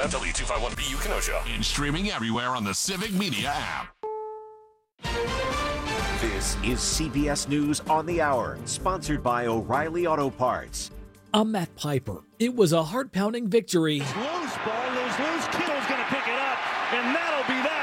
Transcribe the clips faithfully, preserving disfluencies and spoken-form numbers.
F W two fifty-one B U Kenosha. And streaming everywhere on the Civic Media app. This is C B S News on the Hour, sponsored by O'Reilly Auto Parts. I'm Matt Piper. It was a heart-pounding victory. Loose ball, loose, loose. Kittle's going to pick it up, and that'll be that.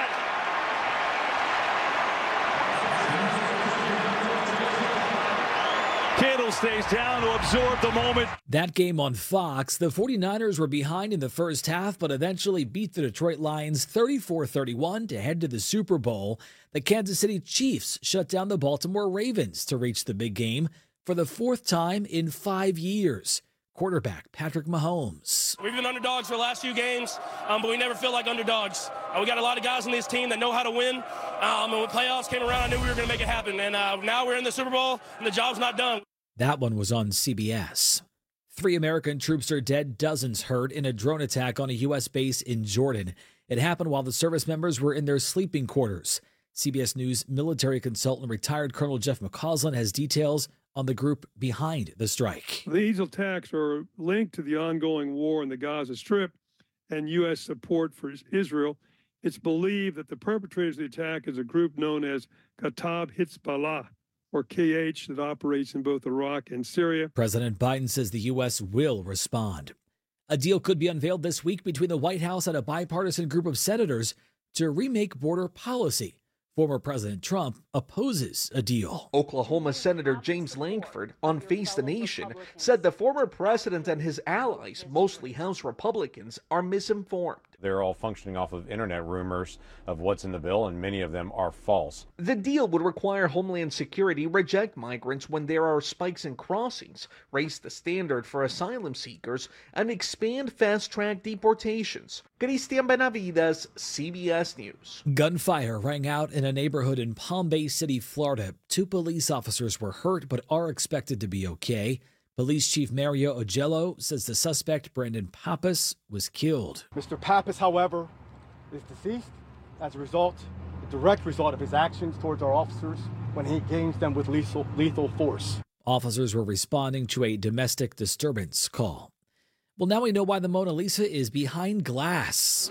Kittle stays down to absorb the moment. That game on Fox, the 49ers were behind in the first half, but eventually beat the Detroit Lions thirty-four thirty-one to head to the Super Bowl. The Kansas City Chiefs shut down the Baltimore Ravens to reach the big game for the fourth time in five years. Quarterback Patrick Mahomes. We've been underdogs for the last few games, um, but we never feel like underdogs. Uh, we got a lot of guys on this team that know how to win. Um, and when playoffs came around, I knew we were going to make it happen. And uh, now we're in the Super Bowl, and the job's not done. That one was on C B S. Three American troops are dead, dozens hurt in a drone attack on a U S base in Jordan. It happened while the service members were in their sleeping quarters. C B S News military consultant retired Colonel Jeff McCausland has details on the group behind the strike. These attacks are linked to the ongoing war in the Gaza Strip and U S support for Israel. It's believed that the perpetrators of the attack is a group known as Kataib Hezbollah, or K H, that operates in both Iraq and Syria. President Biden says the U S will respond. A deal could be unveiled this week between the White House and a bipartisan group of senators to remake border policy. Former President Trump opposes a deal. Oklahoma Senator James Lankford on Face the Nation said the former president and his allies, mostly House Republicans, are misinformed. They're all functioning off of internet rumors of what's in the bill, and many of them are false. The deal would require Homeland Security reject migrants when there are spikes in crossings, raise the standard for asylum seekers, and expand fast-track deportations. Cristian Benavides, C B S News. Gunfire rang out in a neighborhood in Palm Bay City, Florida. Two police officers were hurt but are expected to be okay. Police Chief Mario Ogello says the suspect, Brandon Pappas, was killed. Mister Pappas, however, is deceased as a result, a direct result of his actions towards our officers when he engaged them with lethal, lethal force. Officers were responding to a domestic disturbance call. Well, now we know why the Mona Lisa is behind glass.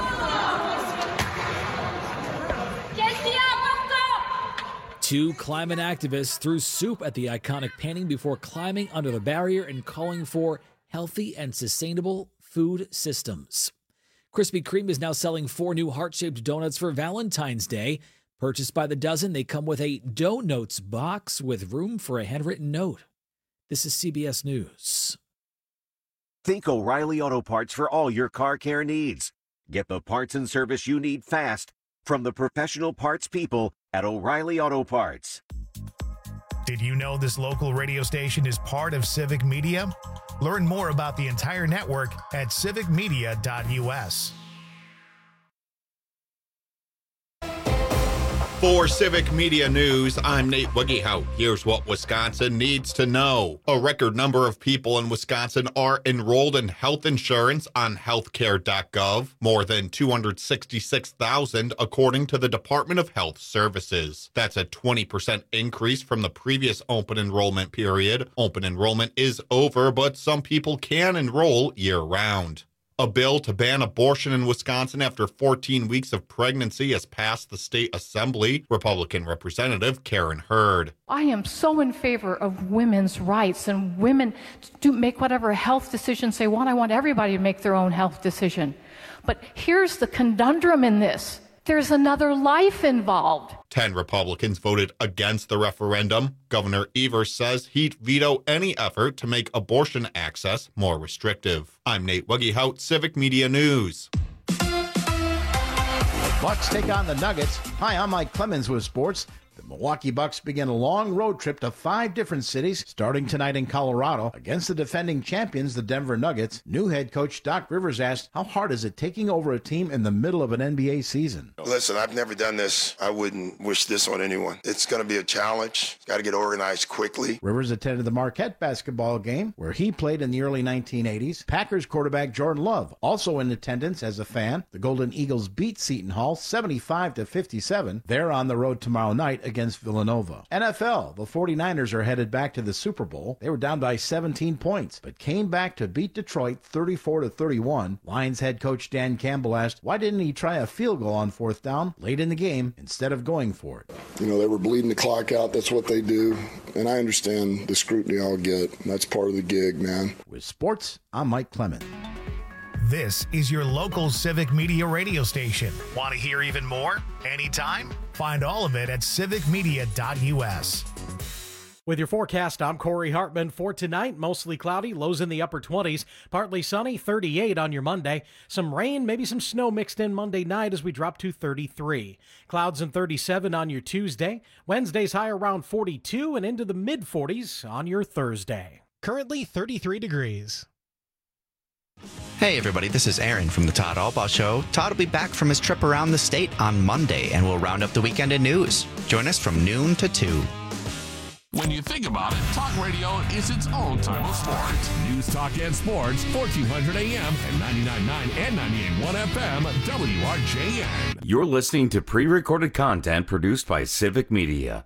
Two climate activists threw soup at the iconic painting before climbing under the barrier and calling for healthy and sustainable food systems. Krispy Kreme is now selling four new heart-shaped donuts for Valentine's Day. Purchased by the dozen, they come with a Donuts box with room for a handwritten note. This is C B S News. Think O'Reilly Auto Parts for all your car care needs. Get the parts and service you need fast from the professional parts people at O'Reilly Auto Parts. Did you know this local radio station is part of Civic Media? Learn more about the entire network at civic media dot U S. For Civic Media News, I'm Nate Wiggyhout. Here's what Wisconsin needs to know. A record number of people in Wisconsin are enrolled in health insurance on healthcare dot gov. More than two hundred sixty-six thousand, according to the Department of Health Services. That's a twenty percent increase from the previous open enrollment period. Open enrollment is over, but some people can enroll year-round. A bill to ban abortion in Wisconsin after fourteen weeks of pregnancy has passed the state assembly. Republican Representative Karen Hurd. I am so in favor of women's rights and women to make whatever health decisions they want. I want everybody to make their own health decision. But here's the conundrum in this. There's another life involved. Ten Republicans voted against the referendum. Governor Evers says he'd veto any effort to make abortion access more restrictive. I'm Nate Wiggyhout, Civic Media News. Bucks take on the Nuggets. Hi, I'm Mike Clemens with sports. The Milwaukee Bucks begin a long road trip to five different cities, starting tonight in Colorado against the defending champions, the Denver Nuggets. New head coach Doc Rivers asked, how hard is it taking over a team in the middle of an N B A season? Listen, I've never done this. I wouldn't wish this on anyone. It's going to be a challenge. Got to get organized quickly. Rivers attended the Marquette basketball game, where he played in the early nineteen eighties. Packers quarterback Jordan Love, also in attendance as a fan. The Golden Eagles beat Seton Hall seventy-five to fifty-seven. They're on the road tomorrow night tonight against Villanova. N F L, the 49ers are headed back to the Super Bowl. They were down by seventeen points, but came back to beat Detroit thirty-four to thirty-one. Lions head coach Dan Campbell asked, why didn't he try a field goal on fourth down late in the game instead of going for it? You know, they were bleeding the clock out. That's what they do. And I understand the scrutiny I'll get. That's part of the gig, man. With sports, I'm Mike Clement. This is your local Civic Media radio station. Want to hear even more? Anytime? Find all of it at civic media dot u s. With your forecast, I'm Corey Hartman. For tonight, mostly cloudy, lows in the upper twenties, partly sunny, thirty-eight on your Monday. Some rain, maybe some snow mixed in Monday night as we drop to thirty-three. Clouds and thirty-seven on your Tuesday. Wednesday's high around forty-two and into the mid forties on your Thursday. Currently thirty-three degrees. Hey everybody, this is Aaron from the Todd Albaugh Show. Todd will be back from his trip around the state on Monday, and we'll round up the weekend in news. Join us from noon to two. When you think about it, talk radio is its own type of sport. News, talk, and sports, fourteen hundred A M and ninety-nine point nine and ninety-eight point one F M, W R J N. You're listening to pre-recorded content produced by Civic Media.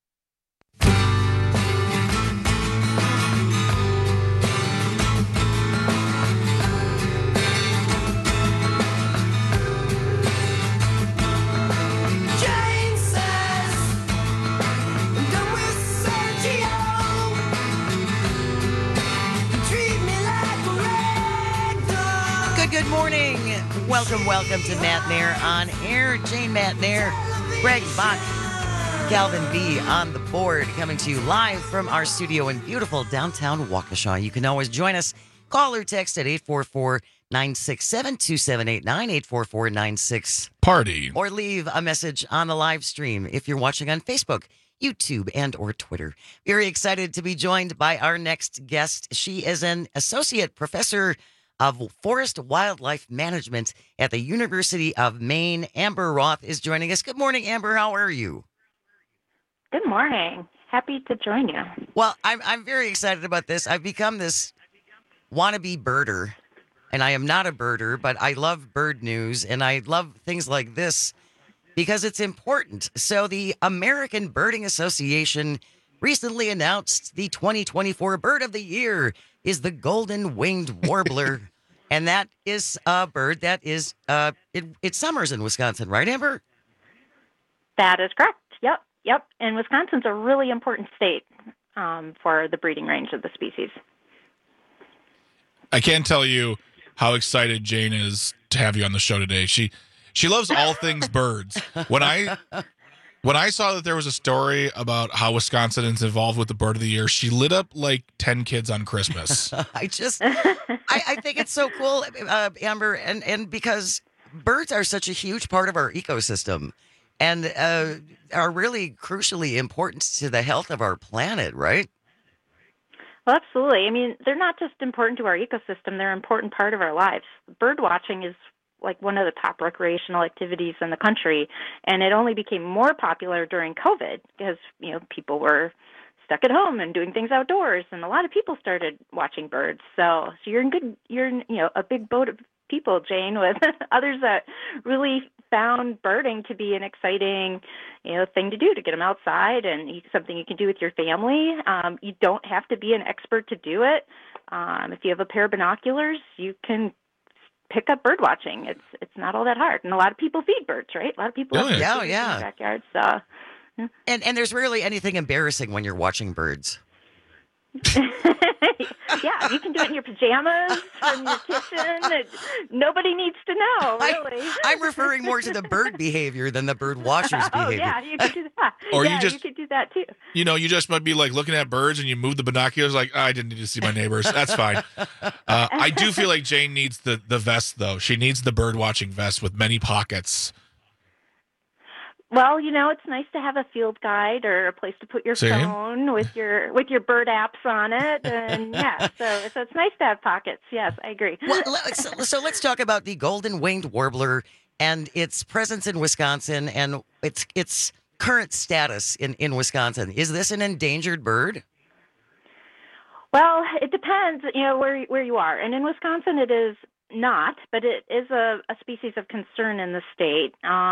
Good morning. Welcome, welcome to Matt Nair on air. Jane Matt Nair, Greg Bach, Calvin B on the board, coming to you live from our studio in beautiful downtown Waukesha. You can always join us. Call or text at eight four four, nine six seven, two seven eight nine, eight four four, nine six. Party. Or leave a message on the live stream if you're watching on Facebook, YouTube, and or Twitter. Very excited to be joined by our next guest. She is an associate professor of Forest Wildlife Management at the University of Maine. Amber Roth is joining us. Good morning, Amber. How are you? Good morning. Happy to join you. Well, I'm I'm very excited about this. I've become this wannabe birder, and I am not a birder, but I love bird news, and I love things like this because it's important. So the American Birding Association recently announced the twenty twenty-four Bird of the Year is the golden winged warbler. And that is a bird that is, uh, it, it summers in Wisconsin, right, Amber? That is correct. Yep, yep. And Wisconsin's a really important state um, for the breeding range of the species. I can't tell you how excited Jane is to have you on the show today. She she loves all things birds. When I when I saw that there was a story about how Wisconsin is involved with the Bird of the Year, she lit up like ten kids on Christmas. I just, I, I think it's so cool, uh, Amber, and, and because birds are such a huge part of our ecosystem and uh, are really crucially important to the health of our planet, right? Well, absolutely. I mean, they're not just important to our ecosystem, they're an important part of our lives. Bird watching is like one of the top recreational activities in the country. And it only became more popular during COVID because, you know, people were stuck at home and doing things outdoors, and a lot of people started watching birds. So, so you're in good, you're in, you know, a big boat of people, Jane, with others that really found birding to be an exciting, you know, thing to do, to get them outside and something you can do with your family. Um, you don't have to be an expert to do it. Um, if you have a pair of binoculars, you can pick up bird watching. It's it's not all that hard, and a lot of people feed birds, right? A lot of people Oh, have yeah. birds Yeah. in their backyards. So, And and there's rarely anything embarrassing when you're watching birds. yeah, you can do it in your pajamas from your kitchen. Nobody needs to know, really. I, I'm referring more to the bird behavior than the bird watcher's oh behavior. yeah, you could do that. Or you yeah, just- you could do that too. You know, you just might be like looking at birds and you move the binoculars like, I didn't need to see my neighbors. That's fine. Uh, I do feel like Jane needs the, the vest, though. She needs the bird watching vest with many pockets. Well, you know, it's nice to have a field guide or a place to put your Same. phone with your with your bird apps on it, and yeah, so so it's nice to have pockets. Yes, I agree. Well, let's, so let's talk about the golden winged warbler and its presence in Wisconsin and its its current status in, in Wisconsin. Is this an endangered bird? Well, it depends, you know, where where you are, and in Wisconsin, it is not, but it is a, a species of concern in the state. Um,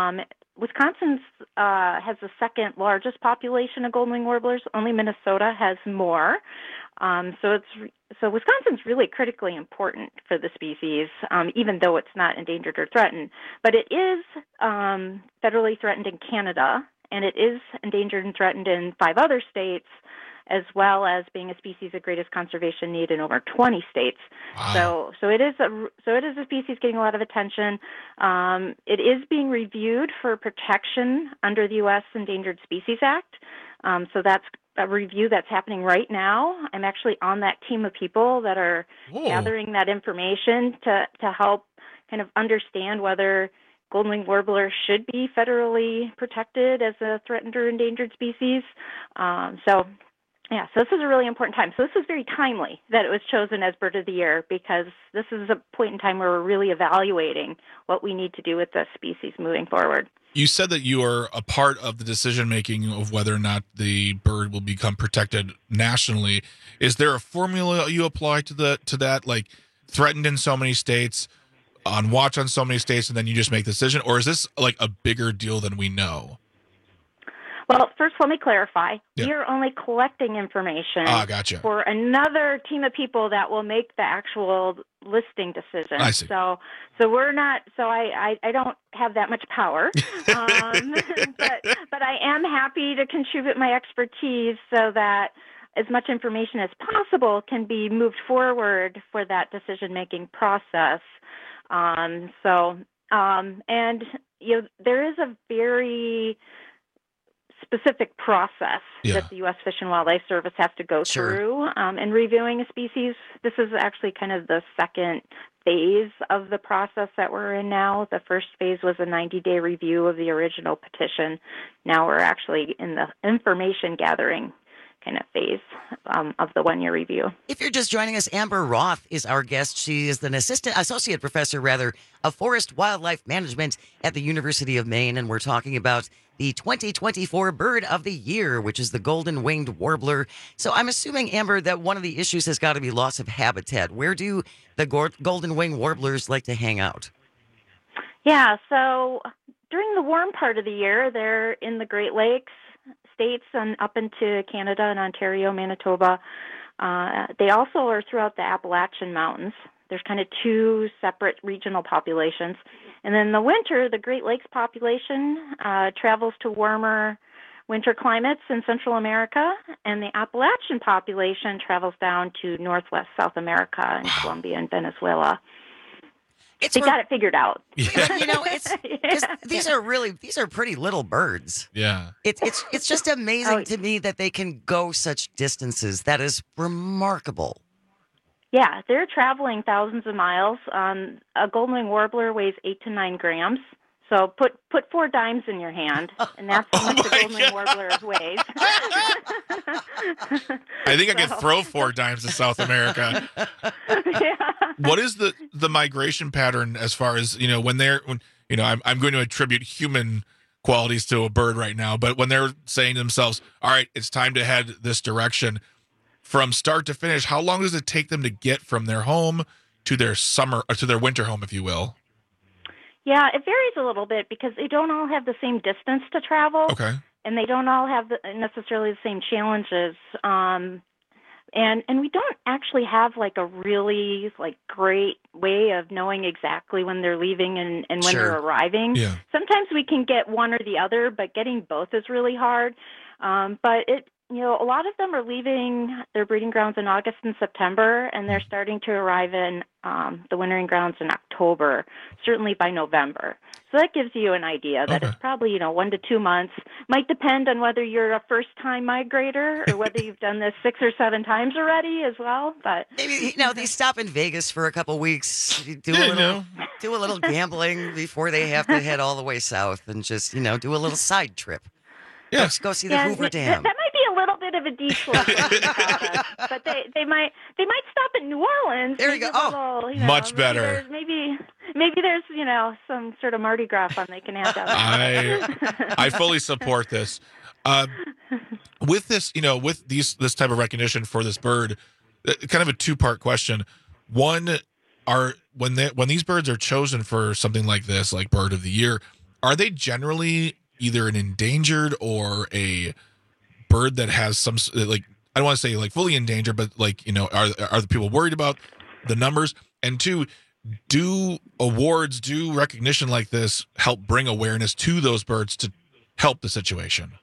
Wisconsin's uh, has the second largest population of golden wing warblers. Only Minnesota has more. Um, so it's so Wisconsin's really critically important for the species, um, even though it's not endangered or threatened. But it is um, federally threatened in Canada, and it is endangered and threatened in five other states, as well as being a species of greatest conservation need in over twenty states. Wow. So, so it is a so it is a species getting a lot of attention. Um, it is being reviewed for protection under the U S Endangered Species Act. Um, so that's a review that's happening right now. I'm actually on that team of people that are Whoa. gathering that information to to help kind of understand whether golden wing warbler should be federally protected as a threatened or endangered species. Um, so. Yeah, so this is a really important time. So this is very timely that it was chosen as Bird of the Year, because this is a point in time where we're really evaluating what we need to do with this species moving forward. You said that you are a part of the decision-making of whether or not the bird will become protected nationally. Is there a formula you apply to the to that, like threatened in so many states, on watch on so many states, and then you just make the decision? Or is this like a bigger deal than we know? Well, first, let me clarify. Yeah. We are only collecting information ah, gotcha. for another team of people that will make the actual listing decision. I see. So, so we're not. So I, I, I don't have that much power, um, but but I am happy to contribute my expertise so that as much information as possible can be moved forward for that decision-making process. Um, so, um, and you know, there is a very specific process yeah. that the U S Fish and Wildlife Service has to go sure. through um, in reviewing a species. This is actually kind of the second phase of the process that we're in now. The first phase was a ninety-day review of the original petition. Now we're actually in the information gathering kind of phase um, of the one-year review. If you're just joining us, Amber Roth is our guest. She is an assistant, associate professor, rather, of forest wildlife management at the University of Maine, and we're talking about the twenty twenty-four Bird of the Year, which is the golden-winged warbler. So I'm assuming, Amber, that one of the issues has got to be loss of habitat. Where do the go- golden-winged warblers like to hang out? Yeah, so during the warm part of the year, they're in the Great Lakes states and up into Canada and Ontario, Manitoba. Uh, they also are throughout the Appalachian Mountains. There's kind of two separate regional populations. And then in the winter, the Great Lakes population uh, travels to warmer winter climates in Central America, and the Appalachian population travels down to northwest South America and wow. Colombia and Venezuela. It's they re- got it figured out. Yeah. You know, it's yeah. these are really these are pretty little birds. Yeah, it's it's it's just amazing oh. to me that they can go such distances. That is remarkable. Yeah, they're traveling thousands of miles. Um, a golden-winged warbler weighs eight to nine grams. So put put four dimes in your hand, and that's how much oh a golden-winged warbler weighs. I think I could throw four dimes to South America. Yeah. What is the, the migration pattern as far as, you know, when they're, when, you know, I'm I'm going to attribute human qualities to a bird right now, but when they're saying to themselves, all right, it's time to head this direction, from start to finish, how long does it take them to get from their home to their summer, or to their winter home, if you will? Yeah, it varies a little bit because they don't all have the same distance to travel. Okay. And they don't all have the, necessarily the same challenges. Um, and and we don't actually have like a really like great way of knowing exactly when they're leaving and, and when sure. they're arriving. Yeah. Sometimes we can get one or the other, but getting both is really hard. Um, but it You know, a lot of them are leaving their breeding grounds in August and September, and they're starting to arrive in um, the wintering grounds in October, certainly by November. So that gives you an idea that okay. it's probably, you know, one to two months. Might depend on whether you're a first-time migrator or whether you've done this six or seven times already as well. But maybe, you know, they stop in Vegas for a couple weeks, do yeah, a little, no. do a little gambling before they have to head all the way south, and just, you know, do a little side trip. Yeah. Go, go see the yeah, Hoover that, Dam. That might be a little bit of a detour, uh, but they, they might they might stop in New Orleans. There you go. Oh, little, you know, much maybe better. There's, maybe maybe there's you know some sort of Mardi Gras fun they can have down there. I I fully support this. Uh, with this, you know, with these this type of recognition for this bird, uh, kind of a two part question. One, are when they when these birds are chosen for something like this, like Bird of the Year, are they generally either an endangered or a bird that has some, like, I don't want to say like fully endangered, but like, you know, are are the people worried about the numbers? And two, do awards, do recognition like this help bring awareness to those birds to help the situation?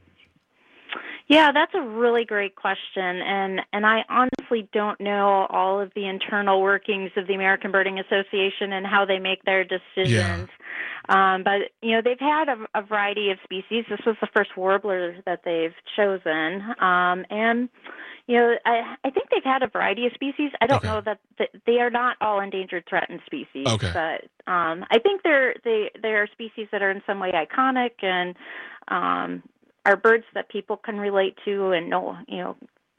Yeah, that's a really great question, and and I honestly don't know all of the internal workings of the American Birding Association and how they make their decisions. Yeah. Um, but you know, they've had a, a variety of species. This was the first warbler that they've chosen, um, and you know, I I think they've had a variety of species. I don't okay. know that, that they are not all endangered, threatened species. Okay. But um, I think they're they they are species that are in some way iconic and. Um, are birds that people can relate to and know, you know,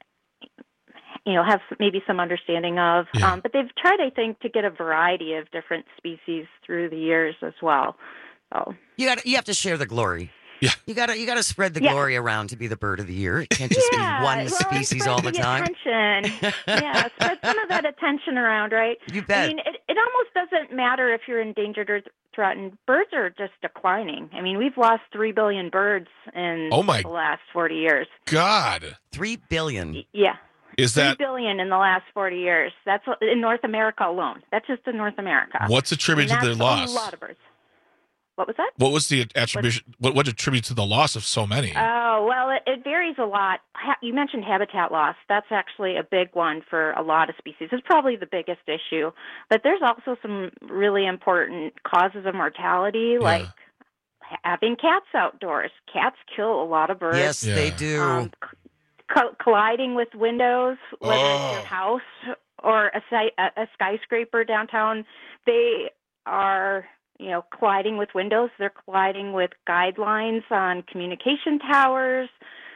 you know, have maybe some understanding of. Yeah. Um, but they've tried, I think, to get a variety of different species through the years as well. So you got you have to share the glory. Yeah, you got to you got to spread the yeah. glory around to be the bird of the year. It can't just yeah. be one well, species all the, the time. Attention. yeah, spread some of that attention around, right? You bet. I mean, it, it almost doesn't matter if you're endangered or threatened. Birds are just declining. I mean, we've lost three billion birds in oh my the last forty years. God, three billion. Yeah. Is that three billion in the last forty years? That's in North America alone. That's just in North America. What's attributed to the loss? A lot of birds. What was that? What was the attribution? What what attributes to the loss of so many? Oh, well, it, it varies a lot. Ha- you mentioned habitat loss. That's actually a big one for a lot of species. It's probably the biggest issue. But there's also some really important causes of mortality, yeah. like having cats outdoors. Cats kill a lot of birds. Yes, yeah. they do. Um, co- colliding with windows, whether oh. it's your house or a, si- a, a skyscraper downtown, they are... you know, colliding with windows. They're colliding with guidelines on communication towers.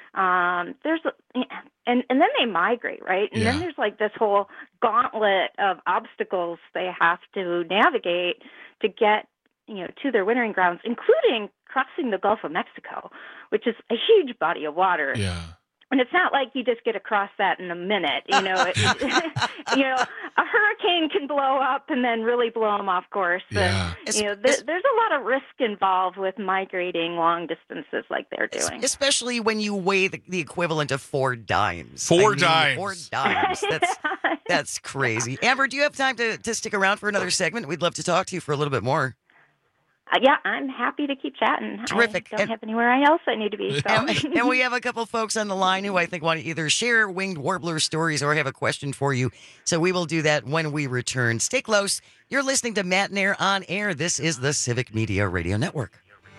Um, there's, and, and then they migrate, right? And yeah. then there's like this whole gauntlet of obstacles they have to navigate to get, you know, to their wintering grounds, including crossing the Gulf of Mexico, which is a huge body of water. Yeah. And it's not like you just get across that in a minute, you know. It, you know, a hurricane can blow up and then really blow them off course. Yeah. And, you know, there, there's a lot of risk involved with migrating long distances like they're doing. Especially when you weigh the, the equivalent of four dimes. Four I mean, dimes. Four dimes. That's that's crazy. Amber, do you have time to, to stick around for another segment? We'd love to talk to you for a little bit more. Uh, yeah, I'm happy to keep chatting. Terrific. I don't and, have anywhere else I need to be. So. And, and we have a couple folks on the line who I think want to either share winged warbler stories or have a question for you. So we will do that when we return. Stay close. You're listening to Matt and Air on Air. This is the Civic Media Radio Network.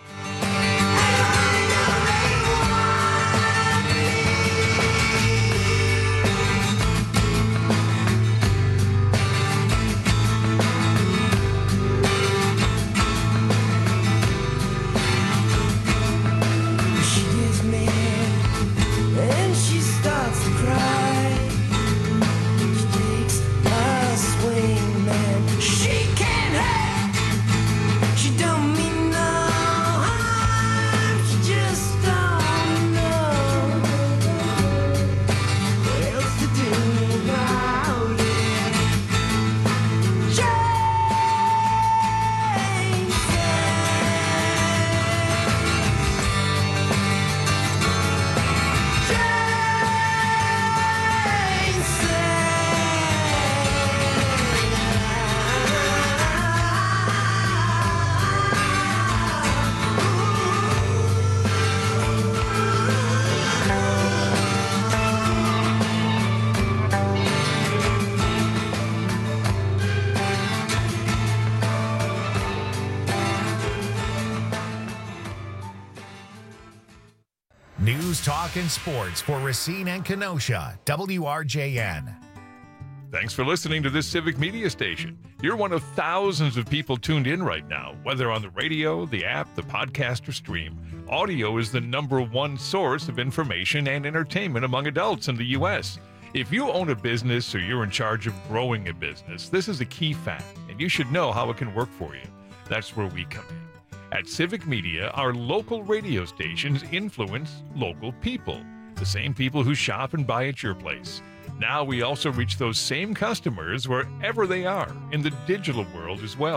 News, talk, and sports for Racine and Kenosha. W R J N. Thanks for listening to this Civic Media Station. You're one of thousands of people tuned in right now, whether on the radio, the app, the podcast, or stream. Audio is the number one source of information and entertainment among adults in the U S. If you own a business or you're in charge of growing a business, this is a key fact, and you should know how it can work for you. That's where we come in. At Civic Media, our local radio stations influence local people, the same people who shop and buy at your place. Now we also reach those same customers wherever they are, in the digital world as well.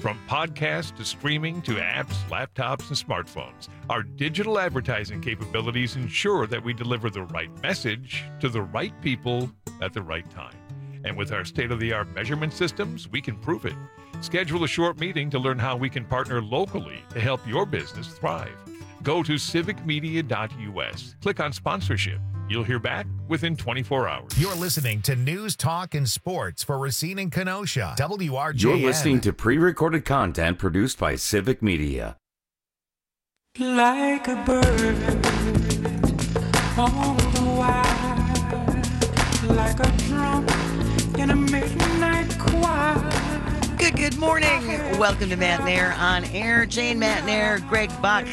From podcasts to streaming to apps, laptops, and smartphones, our digital advertising capabilities ensure that we deliver the right message to the right people at the right time. And with our state-of-the-art measurement systems, we can prove it. Schedule a short meeting to learn how we can partner locally to help your business thrive. Go to civic media dot U S. Click on sponsorship. You'll hear back within twenty-four hours. You're listening to News, Talk, and Sports for Racine and Kenosha. W R J N. You're listening to pre-recorded content produced by Civic Media. Like a bird on the wire, like a drum in a midnight choir. Good, good morning. Welcome to Matt Nair on air. Jane Matt Nair, Greg Buck,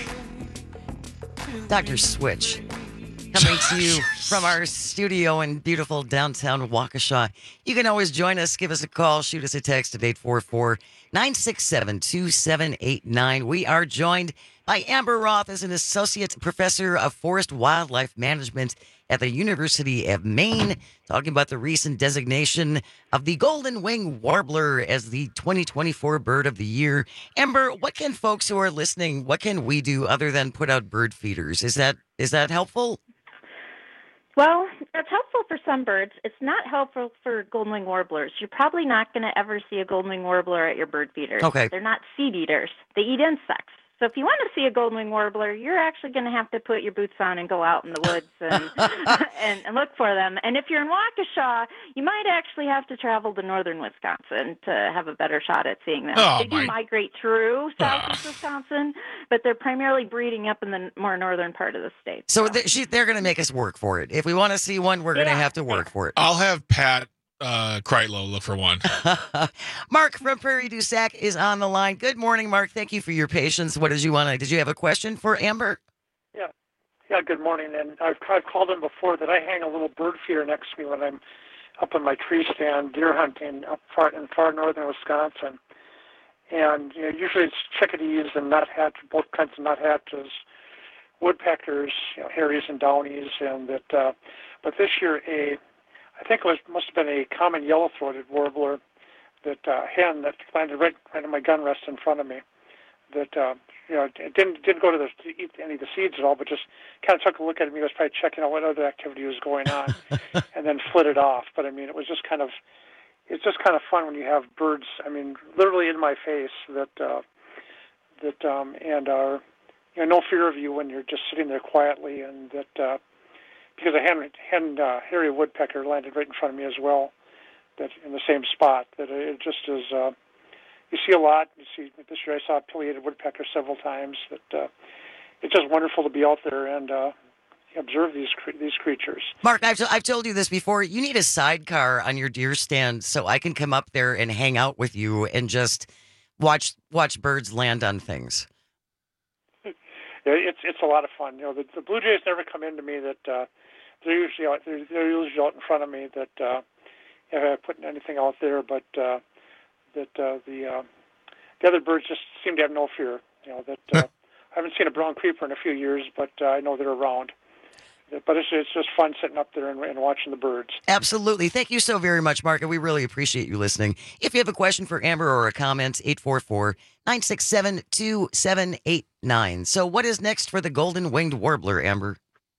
Doctor Switch. Coming to you from our studio in beautiful downtown Waukesha. You can always join us. Give us a call. Shoot us a text at eight four four, nine six seven, two seven eight nine. We are joined by Amber Roth as an associate professor of forest wildlife management at the University of Maine, talking about the recent designation of the golden wing warbler as the twenty twenty-four bird of the year. Amber, what can folks who are listening, what can we do other than put out bird feeders? Is that is that helpful? Well, it's helpful for some birds. It's not helpful for golden-winged warblers. You're probably not going to ever see a golden-winged warbler at your bird feeders. Okay. They're not seed eaters. They eat insects. So if you want to see a golden-winged warbler, you're actually going to have to put your boots on and go out in the woods and, and and look for them. And if you're in Waukesha, you might actually have to travel to northern Wisconsin to have a better shot at seeing them. Oh, they do my. migrate through southeast Ah. Wisconsin, but they're primarily breeding up in the more northern part of the state. So th- she, they're going to make us work for it. If we want to see one, we're going to Yeah. have to work for it. I'll have Pat uh, Kreitlow look for one. Mark from Prairie du Sac is on the line. Good morning, Mark. Thank you for your patience. What did you want to? Did you have a question for Amber? Yeah, yeah. Good morning. And I've, I've called in before that I hang a little bird feeder next to me when I'm up in my tree stand deer hunting up far in far northern Wisconsin. And you know, usually it's chickadees and nuthatches, both kinds of nuthatches, woodpeckers, you know, harries and downies, and that. Uh, but this year, a I think it was must have been a common yellow-throated warbler, that uh, hen that landed right right in my gun rest in front of me. That uh, you know it didn't didn't go to, the, to eat any of the seeds at all, but just kind of took a look at me. He was probably checking out what other activity was going on, and then flitted off. But I mean, it was just kind of it's just kind of fun when you have birds. I mean, literally in my face that uh, that um, and are you know no fear of you when you're just sitting there quietly, and that uh, because a hen hen uh, hairy woodpecker landed right in front of me as well. That in the same spot. That it just is. Uh, you see a lot. You see this year I saw a pileated woodpecker several times. That uh, it's just wonderful to be out there and uh, observe these cre- these creatures. Mark, I've, I've told you this before. You need a sidecar on your deer stand so I can come up there and hang out with you and just watch watch birds land on things. Yeah, it's it's a lot of fun. You know, the, the blue jays never come into me. That uh, they're usually out, they're, they're usually out in front of me. That uh, if I put anything out there, but uh, that uh, the uh, the other birds just seem to have no fear. You know that uh, I haven't seen a brown creeper in a few years, but uh, I know they're around. But it's it's just fun sitting up there and, and watching the birds. Absolutely. Thank you so very much, Mark, and we really appreciate you listening. If you have a question for Amber or a comment, eight four four, nine six seven, two seven eight nine. So what is next for the golden-winged warbler, Amber?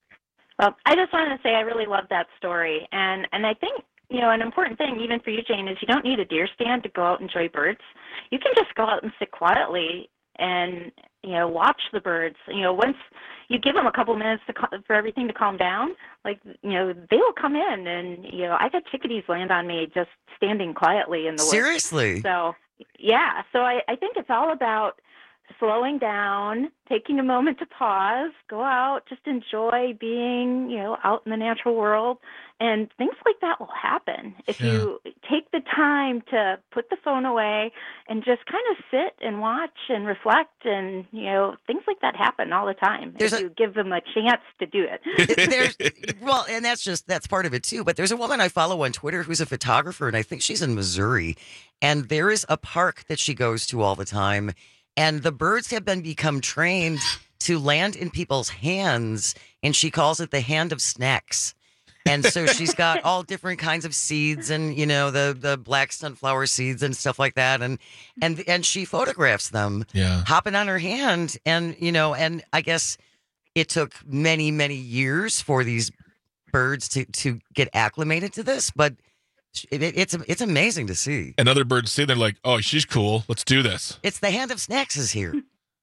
Well, I just wanted to say I really love that story, and and I think, you know, an important thing even for you, Jane, is you don't need a deer stand to go out and enjoy birds. You can just go out and sit quietly and, you know, watch the birds. You know, once you give them a couple minutes to cal- for everything to calm down, like, you know, they will come in, and, you know, I've had chickadees land on me just standing quietly in the woods. Seriously? So, yeah. So I, I think it's all about slowing down, taking a moment to pause, go out, just enjoy being, you know, out in the natural world, and things like that will happen if Yeah. you take the time to put the phone away and just kind of sit and watch and reflect, and, you know, things like that happen all the time There's if a- you give them a chance to do it. There's, well, and that's just, that's part of it too. But there's a woman I follow on Twitter who's a photographer, and I think she's in Missouri. And there is a park that she goes to all the time. And the birds have been become trained to land in people's hands. And she calls it the hand of snacks. And so she's got all different kinds of seeds and, you know, the, the black sunflower seeds and stuff like that. And, and, and she photographs them Yeah. hopping on her hand. And, you know, and I guess it took many, many years for these birds to, to get acclimated to this, but it, it, it's, it's amazing to see. And other birds see, they're like, oh, she's cool. Let's do this. It's the hand of snacks is here.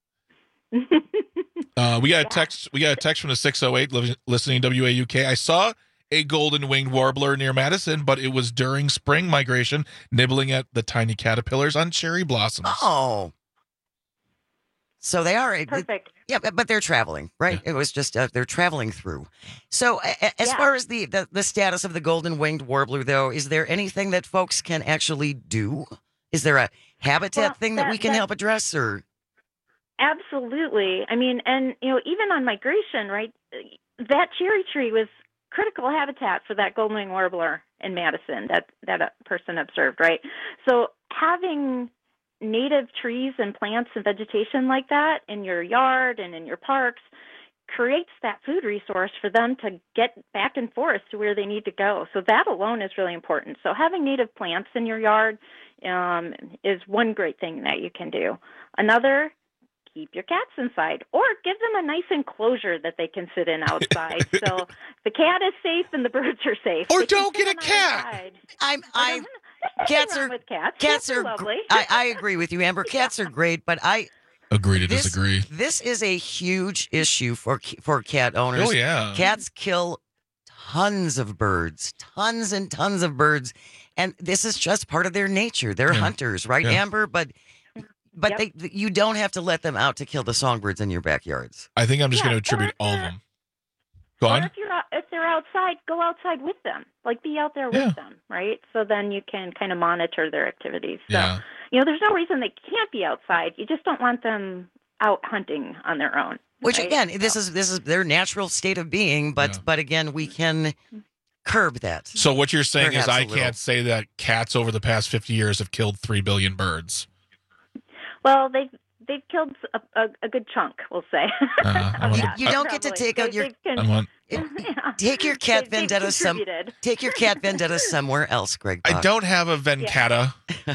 Uh, we got a text. We got a text from the six oh eight li- listening to W A U K. I saw a golden winged warbler near Madison, but it was during spring migration, nibbling at the tiny caterpillars on cherry blossoms. Oh, so they are Perfect. Yeah, but, but they're traveling, right? It was just uh, they're traveling through. So, a- a- as Yeah. far as the, the the status of the golden winged warbler, though, is there anything that folks can actually do? Is there a habitat Well, thing that, that- we can that- help address, or? Absolutely. I mean, and you know, even on migration, right? That cherry tree was critical habitat for that golden winged warbler in Madison that that a person observed, right? So having native trees and plants and vegetation like that in your yard and in your parks creates that food resource for them to get back and forth to where they need to go. So that alone is really important. So having native plants in your yard um, is one great thing that you can do. Another, keep your cats inside or give them a nice enclosure that they can sit in outside. So the cat is safe and the birds are safe. Or They can don't sit get a on cat. outside. I'm I There's cats nothing are wrong with cats. cats are They're gr- lovely. I, I agree with you, Amber. Cats are great, but I Agree to this, disagree. This is a huge issue for for cat owners. Oh, yeah. Cats kill tons of birds, tons and tons of birds, and this is just part of their nature. They're Yeah. hunters, right, Yeah. Amber? But but they you don't have to let them out to kill the songbirds in your backyards. I think I'm just Yeah, going to attribute all of them. Go Or on. if you're out, if they're outside, go outside with them. Like be out there with Yeah. them, right? So then you can kind of monitor their activities. So Yeah. you know, there's no reason they can't be outside. You just don't want them out hunting on their own. Which right? again, this is this is their natural state of being, but but again, we can curb that. So what you're saying is Perhaps a I little. can't say that cats over the past fifty years have killed three billion birds. Well, they've they've killed a, a, a good chunk, we'll say. Uh, I want You don't get to Probably. take out They- your they've con- I want- take your cat They've- they've vendetta some contributed. take your cat vendetta somewhere else, Greg. I Bach. don't have a Vencata.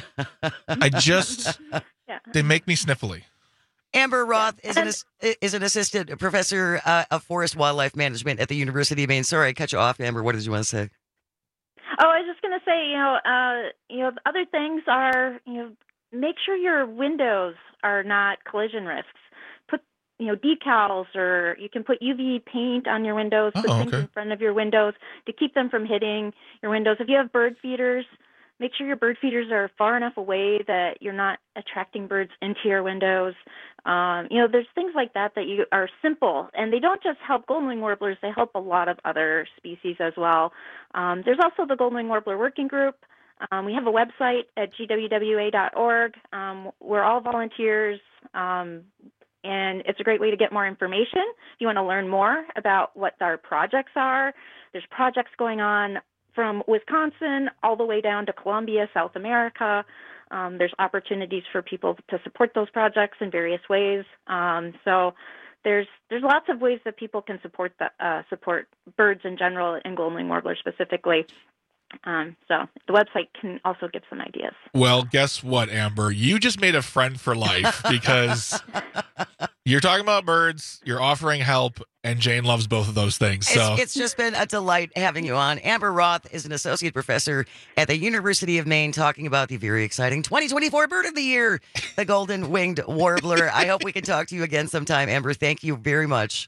I just Yeah. they make me sniffly. Amber Roth is an ass- is an assistant professor uh, of forest wildlife management at the University of Maine. Sorry, I cut you off, Amber. What did you want to say? Oh, I was just going to say, you know, uh, you know, other things are, you know, make sure your windows are not collision risks. Put, you know, decals, or you can put U V paint on your windows. Put Oh, things okay. in front of your windows to keep them from hitting your windows. If you have bird feeders, make sure your bird feeders are far enough away that you're not attracting birds into your windows. Um, you know, there's things like that that you are simple, and they don't just help golden wing warblers; they help a lot of other species as well. Um, there's also the Golden Wing Warbler Working Group. Um, we have a website at G W W A dot org. Um, we're all volunteers, um, and it's a great way to get more information. If you want to learn more about what our projects are, there's projects going on from Wisconsin all the way down to Colombia, South America. Um, there's opportunities for people to support those projects in various ways. Um, so there's there's lots of ways that people can support the uh, support birds in general and golden wing warblers specifically. Um, so the website can also give some ideas. Well, guess what, Amber? You just made a friend for life because you're talking about birds, you're offering help, and Jane loves both of those things. So It's, it's just been a delight having you on. Amber Roth is an associate professor at the University of Maine talking about the very exciting twenty twenty-four Bird of the Year, the golden winged warbler. I hope we can talk to you again sometime, Amber. Thank you very much.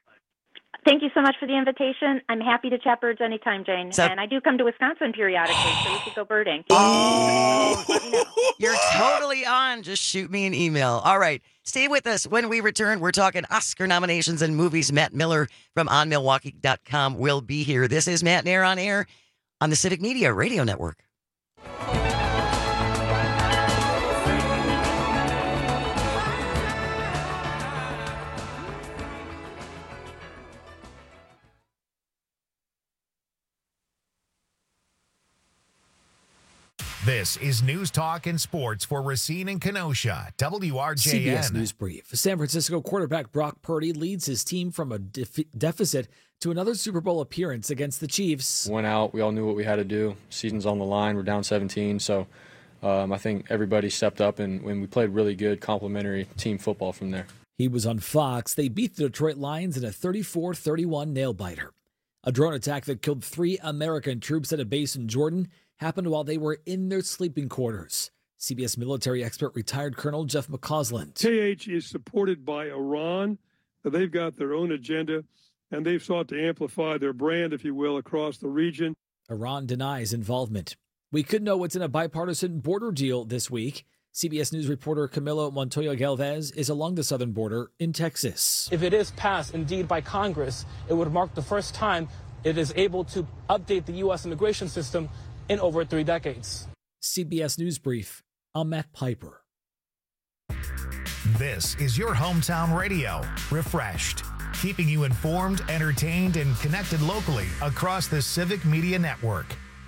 Thank you so much for the invitation. I'm happy to chat birds anytime, Jane. So- and I do come to Wisconsin periodically, so we could go birding. You're totally on. Just shoot me an email. All right. Stay with us. When we return, we're talking Oscar nominations and movies. Matt Miller from on milwaukee dot com will be here. This is Matt Nair on air on the Civic Media Radio Network. This is News Talk and Sports for Racine and Kenosha, W R J N. C B S News Brief. San Francisco quarterback Brock Purdy leads his team from a def- deficit to another Super Bowl appearance against the Chiefs. Went out. We all knew what we had to do. Season's on the line. We're down seventeen. So um, I think everybody stepped up, and when we played really good, complimentary team football from there. He was on Fox. They beat the Detroit Lions in a thirty-four thirty-one nail-biter. A drone attack that killed three American troops at a base in Jordan happened while they were in their sleeping quarters. C B S military expert retired Colonel Jeff McCausland. K H is supported by Iran. They've got their own agenda, and they've sought to amplify their brand, if you will, across the region. Iran denies involvement. We could know what's in a bipartisan border deal this week. C B S News reporter Camilo Montoya Galvez is along the southern border in Texas. If it is passed, indeed, by Congress, it would mark the first time it is able to update the U S immigration system in over three decades. C B S News Brief. I'm Matt Piper. This is your hometown radio, Refreshed, keeping you informed, entertained, and connected locally across the Civic Media Network.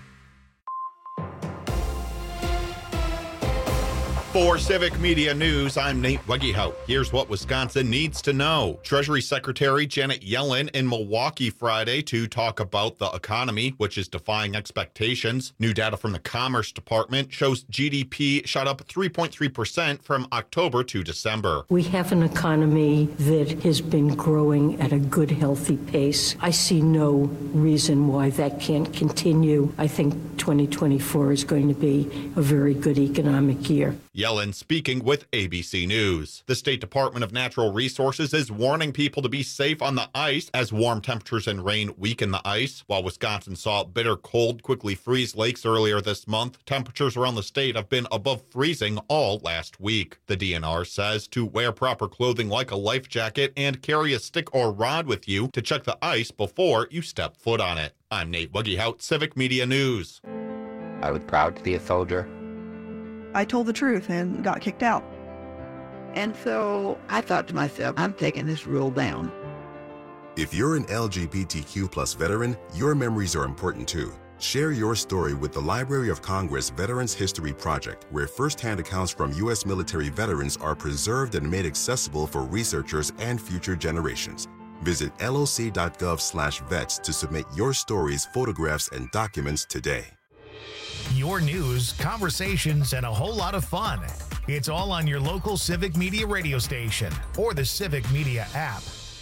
For Civic Media News, I'm Nate Weggehout. Here's what Wisconsin needs to know. Treasury Secretary Janet Yellen in Milwaukee Friday to talk about the economy, which is defying expectations. New data from the Commerce Department shows G D P shot up three point three percent from October to December. We have an economy that has been growing at a good, healthy pace. I see no reason why that can't continue. I think twenty twenty-four is going to be a very good economic year. Yellen speaking with A B C News. The State Department of Natural Resources is warning people to be safe on the ice as warm temperatures and rain weaken the ice. While Wisconsin saw bitter cold quickly freeze lakes earlier this month, temperatures around the state have been above freezing all last week. The D N R says to wear proper clothing like a life jacket and carry a stick or rod with you to check the ice before you step foot on it. I'm Nate Weggehout, Civic Media News. I was proud to be a soldier. I told the truth and got kicked out. And so I thought to myself, I'm taking this rule down. If you're an L G B T Q plus veteran, your memories are important too. Share your story with the Library of Congress Veterans History Project, where firsthand accounts from U S military veterans are preserved and made accessible for researchers and future generations. Visit loc.gov slash vets to submit your stories, photographs, and documents today. Your news, conversations, and a whole lot of fun. It's all on your local Civic Media radio station or the Civic Media app.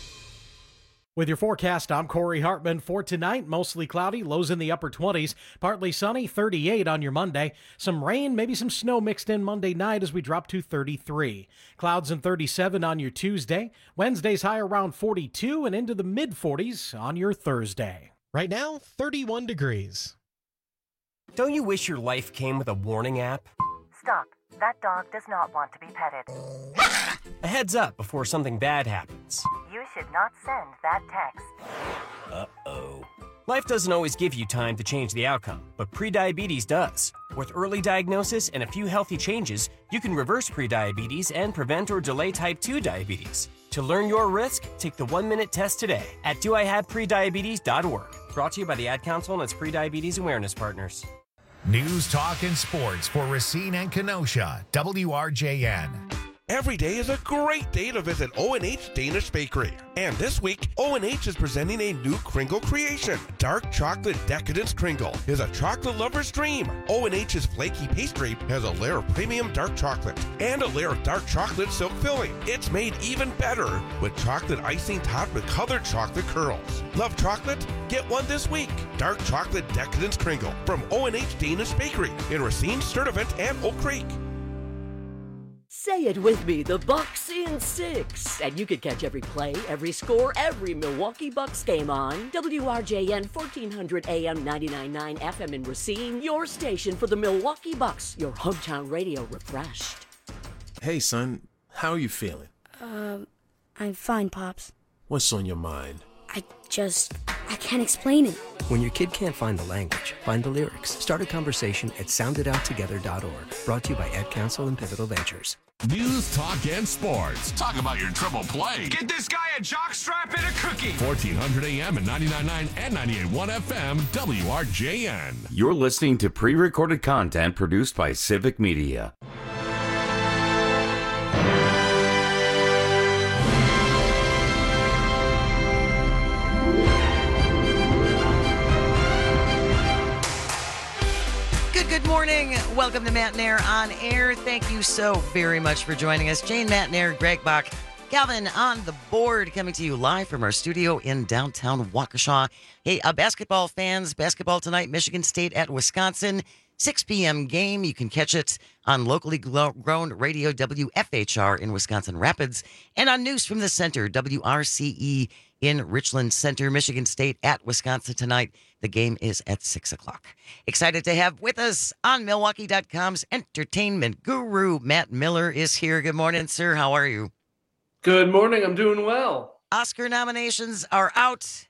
With your forecast, I'm Corey Hartman. For tonight, mostly cloudy, lows in the upper twenties, partly sunny, thirty-eight on your Monday. Some rain, maybe some snow mixed in Monday night as we drop to thirty-three. Clouds and thirty-seven on your Tuesday. Wednesday's high around forty-two and into the mid forties on your Thursday. Right now, thirty-one degrees. Don't you wish your life came with a warning app? Stop. That dog does not want to be petted. A heads up before something bad happens. You should not send that text. Uh-oh. Life doesn't always give you time to change the outcome, but prediabetes does. With early diagnosis and a few healthy changes, you can reverse prediabetes and prevent or delay type two diabetes. To learn your risk, take the one-minute test today at do I have prediabetes dot org. Brought to you by the Ad Council and its prediabetes awareness partners. News, talk, and sports for Racine and Kenosha, W R J N. Every day is a great day to visit O and H Danish Bakery. And this week, O and H is presenting a new Kringle creation. Dark Chocolate Decadence Kringle is a chocolate lover's dream. O and H's flaky pastry has a layer of premium dark chocolate and a layer of dark chocolate silk filling. It's made even better with chocolate icing topped with colored chocolate curls. Love chocolate? Get one this week. Dark Chocolate Decadence Kringle from O and H Danish Bakery in Racine, Sturtevant, and Oak Creek. Say it with me, the Bucks in six. And you can catch every play, every score, every Milwaukee Bucks game on W R J N fourteen hundred A M ninety-nine point nine F M in Racine, your station for the Milwaukee Bucks, your hometown radio refreshed. Hey, son, how are you feeling? Um, uh, I'm fine, Pops. What's on your mind? I just, I can't explain it. When your kid can't find the language, find the lyrics. Start a conversation at sound it out together dot org. Brought to you by Ed Council and Pivotal Ventures. News, talk, and sports. Talk about your triple play. Get this guy a jockstrap and a cookie. fourteen hundred A M and ninety-nine point nine and ninety-eight point one F M, W R J N. You're listening to pre-recorded content produced by Civic Media. Good morning. Welcome to Matt Nair on Air. Thank you so very much for joining us. Jane, Matt Nair, Greg Bach, Calvin on the board, coming to you live from our studio in downtown Waukesha. Hey, uh, basketball fans, basketball tonight, Michigan State at Wisconsin, six p.m. game. You can catch it on locally grown radio W F H R in Wisconsin Rapids and on News from the Center, W R C E in Richland Center. Michigan State at Wisconsin tonight. The game is at six o'clock. Excited to have with us on Milwaukee dot com's entertainment guru, Matt Miller is here. Good morning, sir. How are you? Good morning. I'm doing well. Oscar nominations are out.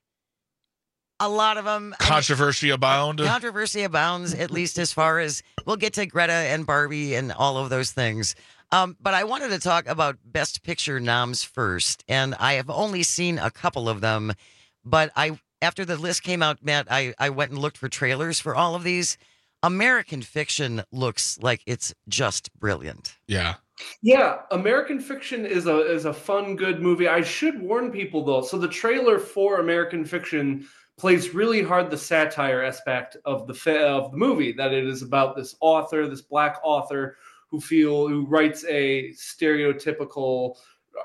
A lot of them. Controversy abound. Controversy abounds, at least as far as we'll get to Greta and Barbie and all of those things. Um, but I wanted to talk about Best Picture noms first, and I have only seen a couple of them. But I, after the list came out, Matt, I, I went and looked for trailers for all of these. American Fiction looks like it's just brilliant. Yeah. Yeah, American Fiction is a is a fun, good movie. I should warn people, though. So the trailer for American Fiction plays really hard the satire aspect of the fa- of the movie, that it is about this author, this black author who feel who writes a stereotypical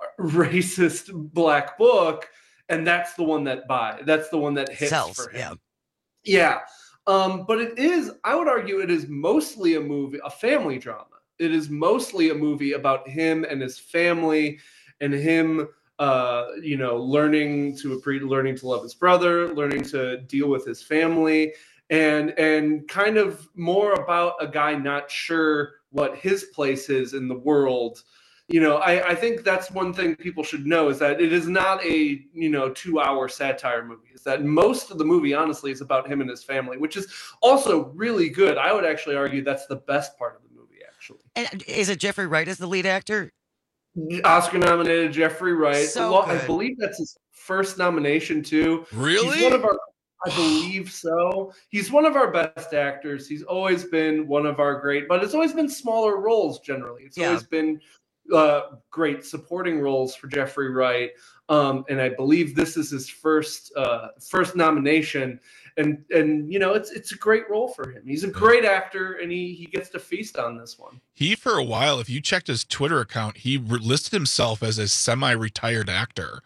racist black book, and that's the one that buy. That's the one that hits Sells, for him. Yeah. Yeah. Um, but it is, I would argue, it is mostly a movie, a family drama. It is mostly a movie about him and his family, and him, uh, you know, learning to appre- learning to love his brother, learning to deal with his family, and and kind of more about a guy not sure what his place is in the world. You know, I, I think that's one thing people should know, is that it is not a, you know, two-hour satire movie. Is that most of the movie, honestly, is about him and his family, which is also really good. I would actually argue that's the best part of the movie, actually. And is it Jeffrey Wright as the lead actor? Oscar-nominated Jeffrey Wright. So Well, I good. believe that's his first nomination, too. Really? He's one of our, I believe so. He's one of our best actors. He's always been one of our great, but it's always been smaller roles, generally. It's Yeah. always been uh, great supporting roles for Jeffrey Wright. Um, and I believe this is his first uh, first nomination. And, and you know, it's it's a great role for him. He's a great actor, and he, he gets to feast on this one. He, for a while, if you checked his Twitter account, he re- listed himself as a semi-retired actor.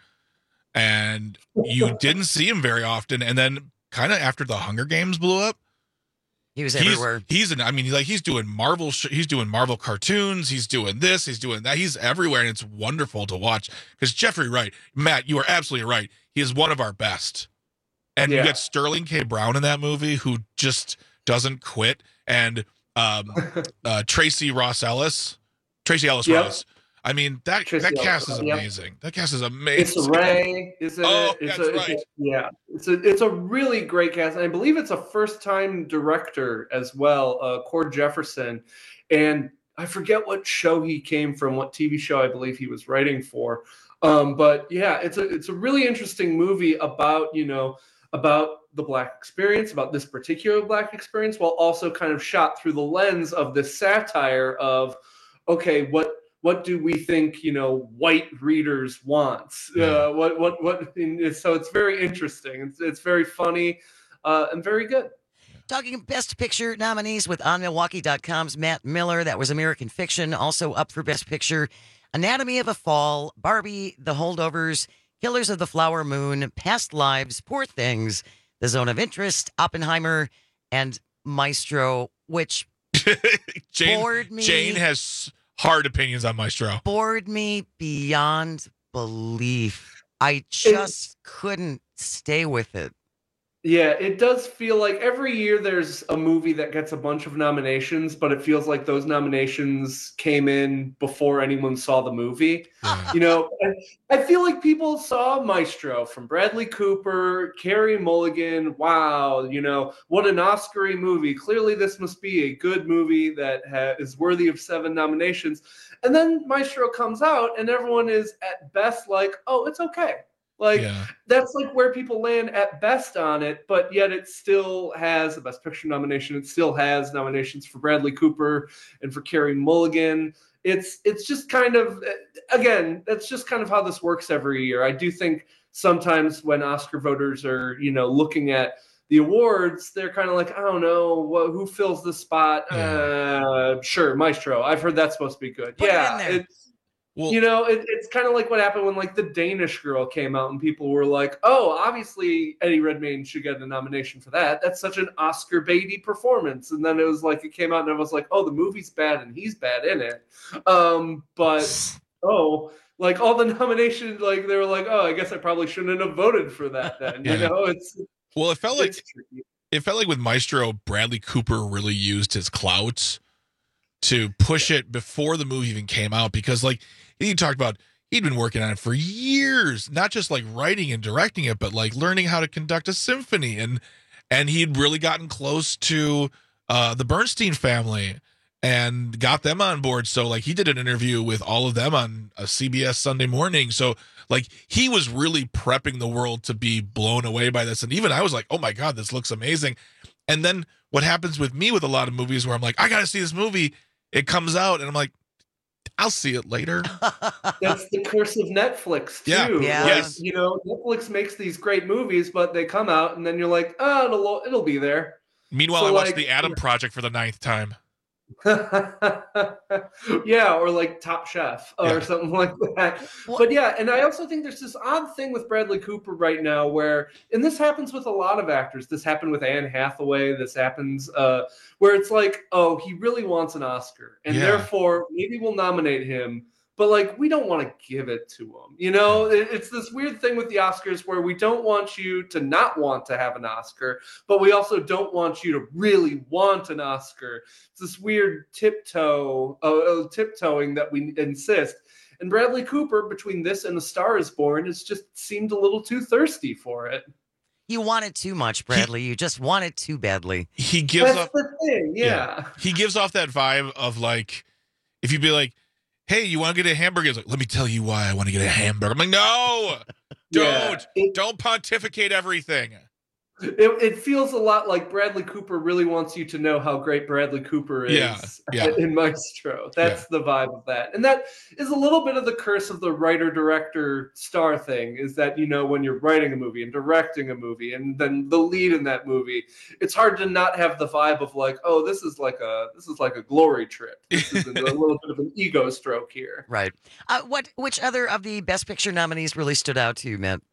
And you didn't see him very often. And then kind of after the Hunger Games blew up, He was he's, everywhere. He's an, I mean, like he's doing Marvel, sh- he's doing Marvel cartoons, he's doing this, he's doing that. He's everywhere, and it's wonderful to watch. Because Jeffrey Wright, Matt, you are absolutely right. He is one of our best. And Yeah. you get Sterling K. Brown in that movie, who just doesn't quit, and um, uh, Tracy Ross Ellis, Tracy Ellis Yep. Ross. I mean, that Tracy that Ellis cast Ross, is yep. amazing. That cast is amazing. It's Ray, isn't Oh, it? It's that's a, it's right. a- yeah, it's a it's a really great cast. And I believe it's a first time director as well, uh, Cord Jefferson, and I forget what show he came from, what T V show I believe he was writing for. Um, but yeah, it's a it's a really interesting movie about you know about the Black experience, about this particular Black experience, while also kind of shot through the lens of the satire of, okay, what. What do we think, you know, white readers want? Uh, what, what, what? And so it's very interesting. It's, it's very funny uh, and very good. Talking Best Picture nominees with on Milwaukee dot com's Matt Miller. That was American Fiction. Also up for Best Picture, Anatomy of a Fall, Barbie, The Holdovers, Killers of the Flower Moon, Past Lives, Poor Things, The Zone of Interest, Oppenheimer, and Maestro, which Jane, bored me. Jane has hard opinions on Maestro. bored me beyond belief. I just couldn't stay with it. Yeah, it does feel like every year there's a movie that gets a bunch of nominations, but it feels like those nominations came in before anyone saw the movie. You know, I, I feel like people saw Maestro from Bradley Cooper, Carey Mulligan. Wow, you know, what an Oscar-y movie. Clearly this must be a good movie that ha- is worthy of seven nominations. And then Maestro comes out and everyone is at best like, oh, it's okay. Like, yeah. That's like where people land at best on it, but yet it still has a Best Picture nomination. It still has nominations for Bradley Cooper and for Carey Mulligan. It's it's just kind of, again, that's just kind of how this works every year. I do think sometimes when Oscar voters are, you know, looking at the awards, they're kind of like, I don't know, well, who fills the spot? Yeah. Uh, sure, Maestro. I've heard that's supposed to be good. Put yeah, it in there. It's, Well, you know, it, it's kind of like what happened when, like, The Danish Girl came out and people were like, oh, obviously Eddie Redmayne should get a nomination for that. That's such an Oscar baity performance. And then it was like, it came out and I was like, oh, the movie's bad and he's bad in it. Um, but, oh, like, all the nominations, like, they were like, oh, I guess I probably shouldn't have voted for that then. Yeah. You know, it's. Well, it felt like, it felt like with Maestro, Bradley Cooper really used his clout to push it before the movie even came out, because like he talked about, he'd been working on it for years, not just like writing and directing it, but like learning how to conduct a symphony, and and he'd really gotten close to uh the Bernstein family and got them on board. So like he did an interview with all of them on a C B S Sunday Morning. So like he was really prepping the world to be blown away by this, and even I was like, oh my god, this looks amazing. And then what happens with me with a lot of movies where I'm like, I gotta see this movie. It comes out and I'm like, I'll see it later. That's the curse of Netflix too. Yeah. Yeah. Like, Yes. you know, Netflix makes these great movies, but they come out and then you're like, oh, it'll it'll be there. Meanwhile, So, I watched like, The Adam Project for the ninth time. Yeah, or like Top Chef or Yeah. something like that. But yeah, and I also think there's this odd thing with Bradley Cooper right now where, and this happens with a lot of actors. This happened with Anne Hathaway. This happens uh, where it's like, oh, he really wants an Oscar, and Yeah. therefore maybe we'll nominate him. But like, we don't want to give it to him. You know, It- it's this weird thing with the Oscars where we don't want you to not want to have an Oscar, but we also don't want you to really want an Oscar. It's this weird tiptoe, uh, uh, tiptoeing that we insist. And Bradley Cooper, between this and A Star Is Born, has just seemed a little too thirsty for it. You want it too much, Bradley. You just want it too badly. He gives That's off the thing, yeah. He gives off that vibe of like, if you'd be like, hey, you want to get a hamburger? He's like, let me tell you why I want to get a hamburger. I'm like, no, don't, Yeah. don't pontificate everything. It, it feels a lot like Bradley Cooper really wants you to know how great Bradley Cooper is Yeah, yeah. in Maestro. That's the vibe of that. And that is a little bit of the curse of the writer-director star thing, is that, you know, when you're writing a movie and directing a movie and then the lead in that movie, it's hard to not have the vibe of like, oh, this is like a this is like a glory trip. This is a little bit of an ego stroke here. Right. Uh, what? Which other of the Best Picture nominees really stood out to you, Matt?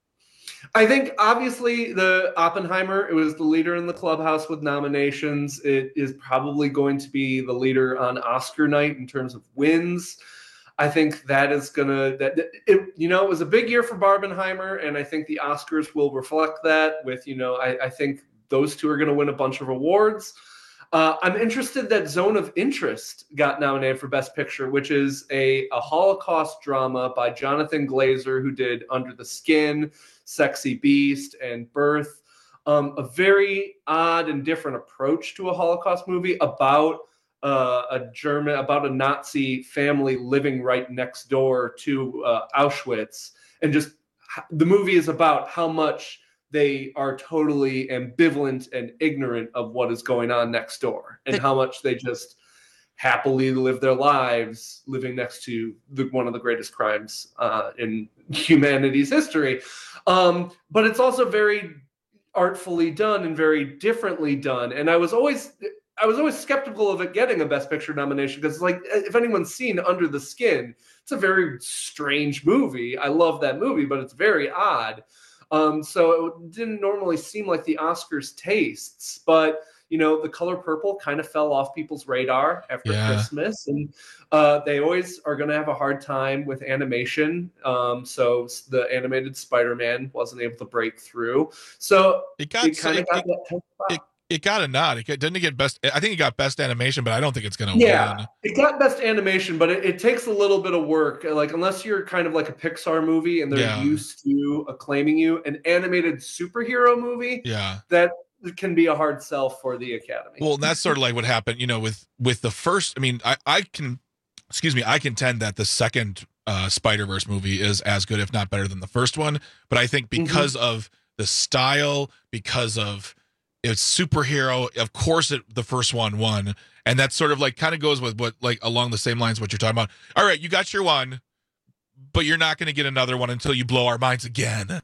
I think obviously the Oppenheimer, it was the leader in the clubhouse with nominations. It is probably going to be the leader on Oscar night in terms of wins. I think that is gonna that it, you know, it was a big year for Barbenheimer, and I think the Oscars will reflect that with, you know, I, I think those two are gonna win a bunch of awards. Uh, I'm interested that Zone of Interest got nominated for Best Picture, which is a, a Holocaust drama by Jonathan Glazer, who did Under the Skin, Sexy Beast, and Birth. Um, a very odd and different approach to a Holocaust movie about uh, a German, about a Nazi family living right next door to uh, Auschwitz. And just the movie is about how much they are totally ambivalent and ignorant of what is going on next door, and how much they just happily live their lives living next to the, one of the greatest crimes uh, in humanity's history. Um, but it's also very artfully done and very differently done. And I was always, I was always skeptical of it getting a Best Picture nomination, because, like, if anyone's seen Under the Skin, it's a very strange movie. I love that movie, but it's very odd. Um, so it didn't normally seem like the Oscars tastes, but you know, the color purple kind of fell off people's radar after Yeah. Christmas, and uh, they always are going to have a hard time with animation. Um, so s- the animated Spider-Man wasn't able to break through. So It got it so- kind it- of got it- that tough spot. It, it got a nod. It got- didn't it get best. I think it got best animation, but I don't think it's going to Yeah, win. it got best animation, but it, it takes a little bit of work. Like, unless you're kind of like a Pixar movie and they're Yeah. used to acclaiming you, an animated superhero movie, Yeah. that can be a hard sell for the Academy. Well, that's sort of like what happened, you know, with with the first. I mean, I I can, excuse me, I contend that the second uh, Spider-Verse movie is as good, if not better, than the first one. But I think because of the style, because of it's superhero, of course, it the first one won, and that sort of like kind of goes with what like along the same lines what you're talking about. All right, you got your one, but you're not going to get another one until you blow our minds again.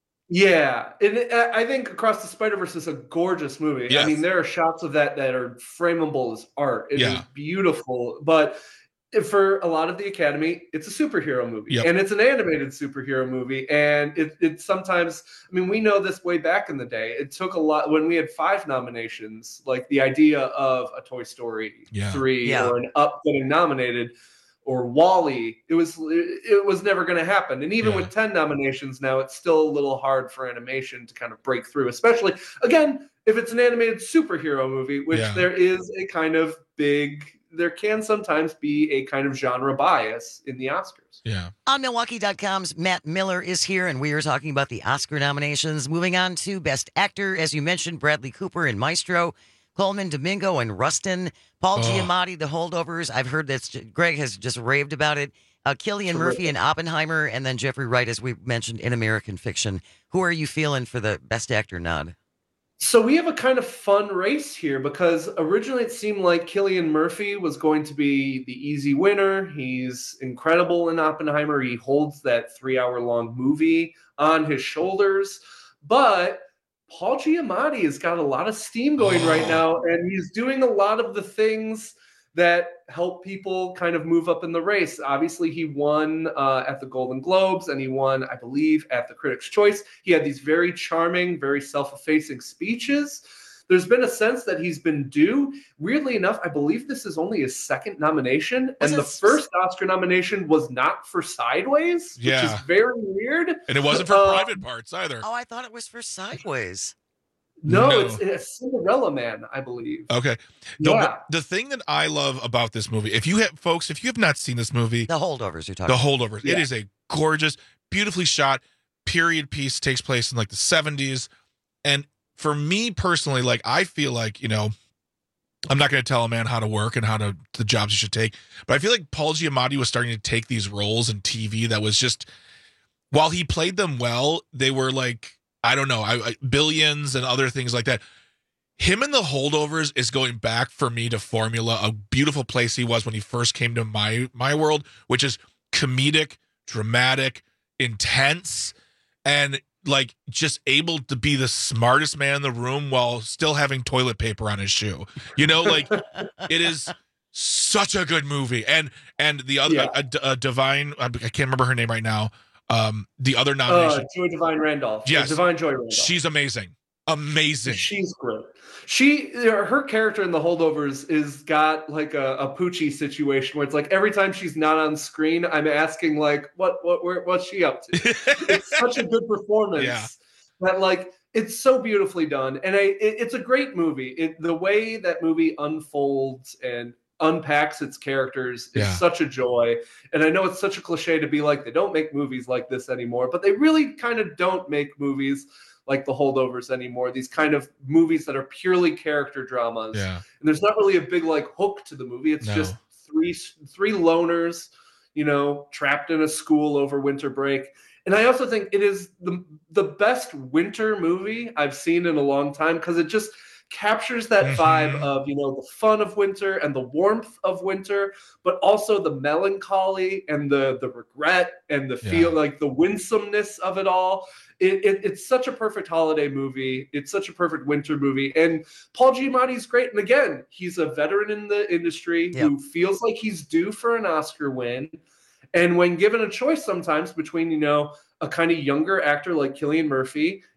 Yeah, and it- I I think Across the Spider-Verse is a gorgeous movie. Yes. I mean, there are shots of that that are frameable as art. It is Yeah. beautiful, but for a lot of the Academy, it's a superhero movie, Yep. and it's an animated superhero movie, and it it sometimes. I mean, we know this way back in the day. It took a lot when we had five nominations. Like the idea of a Toy Story Yeah. three Yeah. or an Up getting nominated. Or Wall-E, it was it was never going to happen. And even Yeah. with ten nominations now, it's still a little hard for animation to kind of break through, especially again if it's an animated superhero movie, which Yeah. there is a kind of big, there can sometimes be a kind of genre bias in the Oscars. Yeah. On Milwaukee dot com's Matt Miller is here, and we are talking about the Oscar nominations. Moving on to Best Actor, as you mentioned, Bradley Cooper in Maestro, Coleman Domingo and Rustin, Paul Oh. Giamatti, The Holdovers. I've heard that Greg has just raved about it. Uh, Cillian Murphy in Oppenheimer, and then Jeffrey Wright, as we mentioned, in American Fiction. Who are you feeling for the Best Actor nod? So we have a kind of fun race here because originally it seemed like Cillian Murphy was going to be the easy winner. He's incredible in Oppenheimer. He holds that three-hour-long movie on his shoulders. But Paul Giamatti has got a lot of steam going right now, and he's doing a lot of the things that help people kind of move up in the race. Obviously, he won uh, at the Golden Globes, and he won, I believe, at the Critics' Choice. He had these very charming, very self-effacing speeches. There's been a sense that he's been due. Weirdly enough, I believe this is only his second nomination, and the first Oscar nomination was not for Sideways, which Yeah. is very weird. And it wasn't for Uh, Private Parts either. Oh, I thought it was for Sideways. No, No. It's, it's Cinderella Man, I believe. Okay. No, Yeah. but the thing that I love about this movie, if you have folks, if you have not seen this movie, The Holdovers you're talking The Holdovers, it Yeah. is a gorgeous, beautifully shot period piece. Takes place in like the seventies, and for me personally, like I feel like you know, I'm not going to tell a man how to work and how to the jobs he should take, but I feel like Paul Giamatti was starting to take these roles in T V that was just, while he played them well, they were like, I don't know, I, I, Billions and other things like that. Him and The Holdovers is going back for me to formula, a beautiful place he was when he first came to my my world, which is comedic, dramatic, intense, and like just able to be the smartest man in the room while still having toilet paper on his shoe. You know, like it is such a good movie. And and the other Yeah. a, a, a Divine, I can't remember her name right now. Um, the other Uh, nomination, Joy Divine Randolph. Yes. Divine Joy Randolph. she's amazing, amazing. She's great. She, her character in The Holdovers is got like a, a Poochie situation where it's like every time she's not on screen, I'm asking like, what, what, where, what's she up to? It's such a good performance Yeah. that like it's so beautifully done, and I, it, it's a great movie. It, the way that movie unfolds and unpacks its characters is Yeah. such a joy. And I know it's such a cliche to be like they don't make movies like this anymore, but they really kind of don't make movies like The Holdovers anymore. These kind of movies that are purely character dramas. Yeah. And there's not really a big like hook to the movie. It's No. just three three loners, you know, trapped in a school over winter break. And I also think it is the the best winter movie I've seen in a long time because it just captures that Mhm. vibe of, you know, the fun of winter and the warmth of winter, but also the melancholy and the the regret and the feel, Yeah. like the winsomeness of it all. It, it, it's such a perfect holiday movie. It's such a perfect winter movie. And Paul Giamatti's great. And again, he's a veteran in the industry who feels like he's due for an Oscar win. And when given a choice sometimes between, you know, a kind of younger actor like Cillian Murphy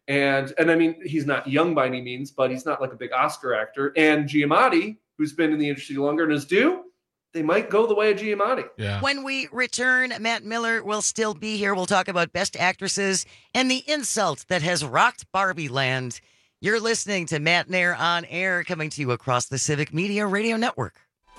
And and I mean, he's not young by any means, but he's not like a big Oscar actor. And Giamatti, who's been in the industry longer and is due, they might go the way of Giamatti. Yeah. When we return, Matt Miller will still be here. We'll talk about Best Actresses and the insult that has rocked Barbie Land. You're listening to Matt Nair on Air, coming to you across the Civic Media Radio Network.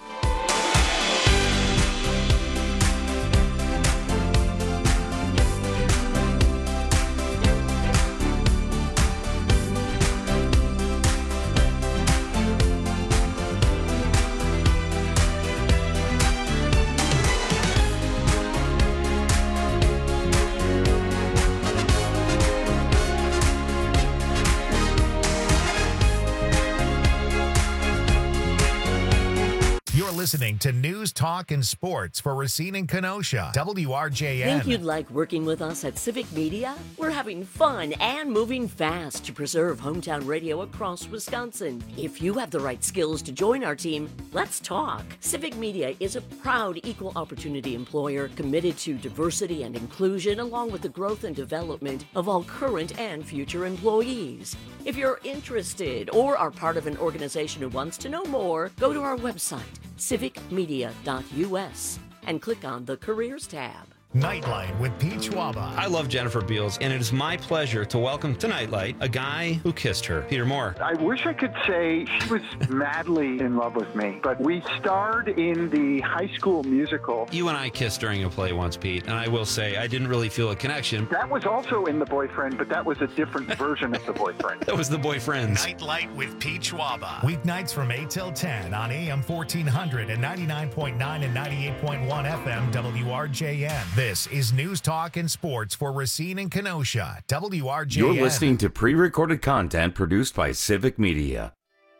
Listening to News, Talk, and Sports for Racine and Kenosha, W R J N. Think you'd like working with us at Civic Media? We're having fun and moving fast to preserve hometown radio across Wisconsin. If you have the right skills to join our team, let's talk. Civic Media is a proud equal opportunity employer committed to diversity and inclusion, along with the growth and development of all current and future employees. If you're interested or are part of an organization who wants to know more, go to our website, civic media dot u s, and click on the Careers tab. Nightlight with Pete Schwaba. I love Jennifer Beals, and it is my pleasure to welcome to Nightlight a guy who kissed her, Peter Moore. I wish I could say she was madly in love with me, but we starred in the High School Musical. You and I kissed during a play once, Pete, and I will say I didn't really feel a connection. That was also in The Boyfriend, but that was a different version of The Boyfriend. That was The Boyfriends. Nightlight with Pete Schwaba. Weeknights from eight till ten on A M fourteen hundred and ninety-nine point nine and ninety-eight point one F M W R J N. This is News, Talk, and Sports for Racine and Kenosha, W R J N. You're listening to pre-recorded content produced by Civic Media.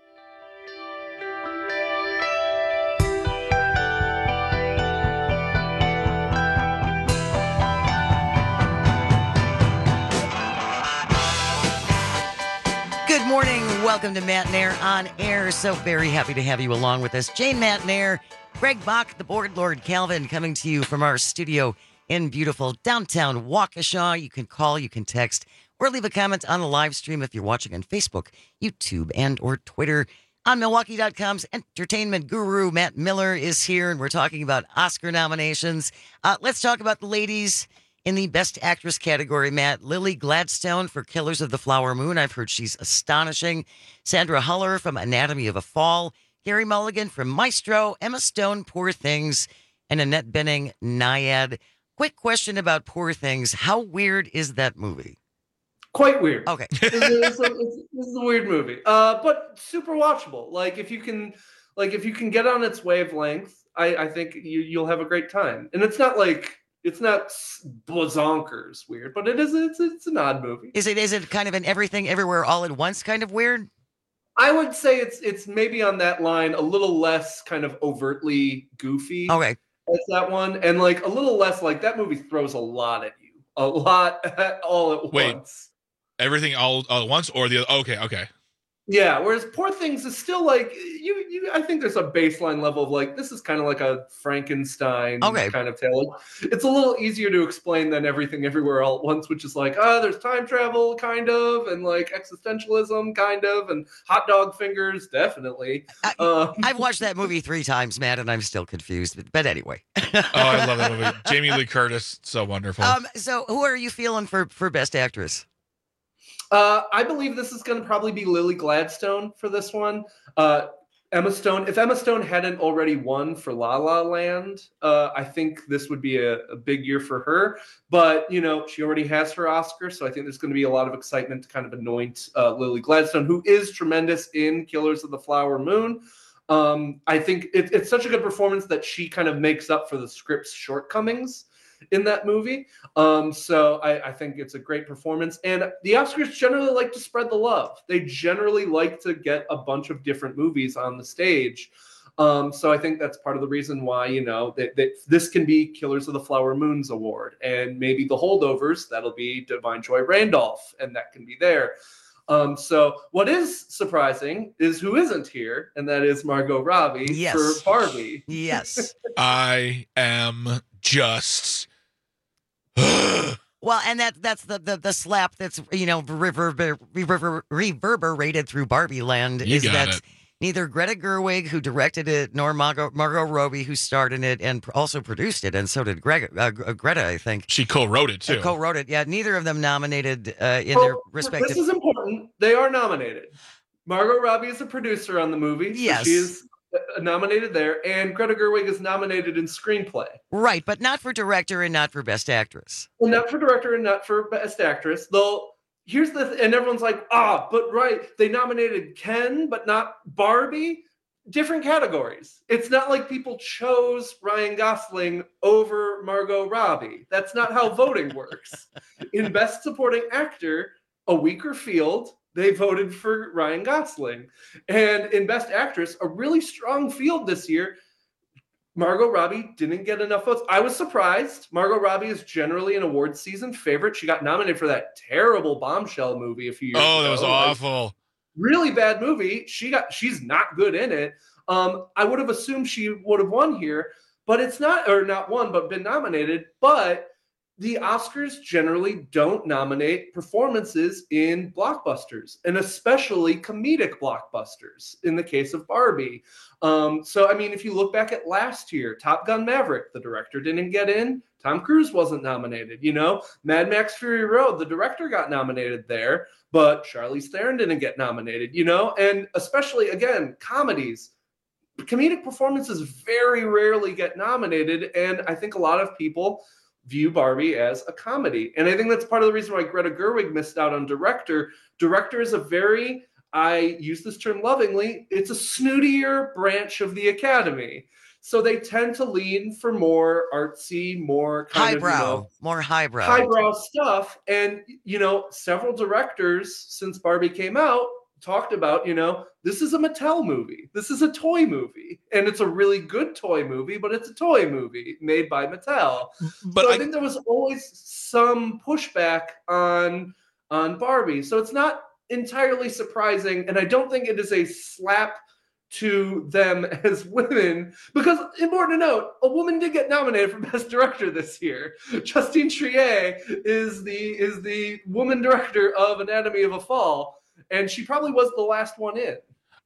Good morning. Welcome to Matt Nair on Air. So very happy to have you along with us. Jane Matt Nair, Greg Bach, the Board Lord Calvin, coming to you from our studio in beautiful downtown Waukesha. You can call, you can text, or leave a comment on the live stream if you're watching on Facebook, YouTube, and or Twitter. On Milwaukee dot com's entertainment guru, Matt Miller, is here, and we're talking about Oscar nominations. Uh, let's talk about the ladies in the Best Actress category, Matt. Lily Gladstone for Killers of the Flower Moon. I've heard she's astonishing. Sandra Huller from Anatomy of a Fall. Gary Mulligan from Maestro. Emma Stone, Poor Things. And Annette Bening, Naiad. Quick question about Poor Things. How weird is that movie? Quite weird. Okay. this, is, this, is, this is a weird movie, uh, but super watchable. Like if you can, like if you can get on its wavelength, I, I think you, you'll have a great time. And it's not like it's not bazonkers weird, but it is. It's it's an odd movie. Is it? Is it kind of an everything, everywhere, all at once kind of weird? I would say it's it's maybe on that line, a little less kind of overtly goofy. Okay. As that one, and like a little less like that movie throws a lot at you, a lot all at Wait, once. Everything all, all at once, or the other? Okay, okay. Yeah, whereas Poor Things is still like you. You, I think there's a baseline level of like this is kind of like a Frankenstein okay. kind of tale. It's a little easier to explain than Everything Everywhere All at Once, which is like ah, oh, there's time travel kind of, and like existentialism kind of, and hot dog fingers definitely. I, um, I've watched that movie three times, Matt, and I'm still confused. But, but anyway. Oh, I love that movie. Jamie Lee Curtis, so wonderful. Um, so who are you feeling for for Best Actress? Uh, I believe this is going to probably be Lily Gladstone for this one. Uh, Emma Stone, if Emma Stone hadn't already won for La La Land, uh, I think this would be a, a big year for her. But, you know, she already has her Oscar, so I think there's going to be a lot of excitement to kind of anoint uh, Lily Gladstone, who is tremendous in Killers of the Flower Moon. Um, I think it, it's such a good performance that she kind of makes up for the script's shortcomings in that movie. Um, so I, I think it's a great performance. And the Oscars generally like to spread the love. They generally like to get a bunch of different movies on the stage. Um, so I think that's part of the reason why, you know, that, that this can be Killers of the Flower Moon's award. And maybe the holdovers, that'll be Divine Joy Randolph, and that can be there. Um, so what is surprising is who isn't here, and that is Margot Robbie yes. for Barbie. Yes. I am just... Well, and that that's the, the, the slap that's, you know, reverber, reverber, reverberated through Barbie Land You is got that it. neither Greta Gerwig, who directed it, nor Margot, Margot Robbie, who starred in it and also produced it, and so did Greg, uh, Greta, I think. She co-wrote it, too. Uh, co-wrote it, yeah. Neither of them nominated uh, in Oh, their respective... This is important. They are nominated. Margot Robbie is a producer on the movie. So Yes. she is uh, nominated there, and Greta Gerwig is nominated in screenplay. Right, but not for director and not for best actress. Well, not for director and not for best actress. Though, here's the th- and everyone's like, ah, but right, they nominated Ken, but not Barbie. Different categories. It's not like people chose Ryan Gosling over Margot Robbie. That's not how voting works. In Best Supporting Actor, a weaker field, they voted for Ryan Gosling. And in Best Actress, a really strong field this year, Margot Robbie didn't get enough votes. I was surprised. Margot Robbie is generally an awards season favorite. She got nominated for that terrible Bombshell movie a few years ago. Oh, that was Like, awful. really bad movie. She got she's not good in it. Um, I would have assumed she would have won here, but it's not, or not won, but been nominated. But the Oscars generally don't nominate performances in blockbusters, and especially comedic blockbusters in the case of Barbie. Um, so, I mean, if you look back at last year, Top Gun Maverick, the director didn't get in. Tom Cruise wasn't nominated, you know. Mad Max Fury Road, the director got nominated there, but Charlize Theron didn't get nominated, you know. And especially, again, comedies. Comedic performances very rarely get nominated, and I think a lot of people view Barbie as a comedy. And I think that's part of the reason why Greta Gerwig missed out on director. Director is a very, I use this term lovingly, it's a snootier branch of the Academy. So they tend to lean for more artsy, more kind highbrow, of, you know, more highbrow. highbrow stuff. And, you know, several directors since Barbie came out talked about, you know, this is a Mattel movie. This is a toy movie. And it's a really good toy movie, but it's a toy movie made by Mattel. But so I, I- think there was always some pushback on on Barbie. So it's not entirely surprising. And I don't think it is a slap to them as women, because important to note, a woman did get nominated for Best Director this year. Justine Triet is the is the woman director of Anatomy of a Fall. And she probably was the last one in.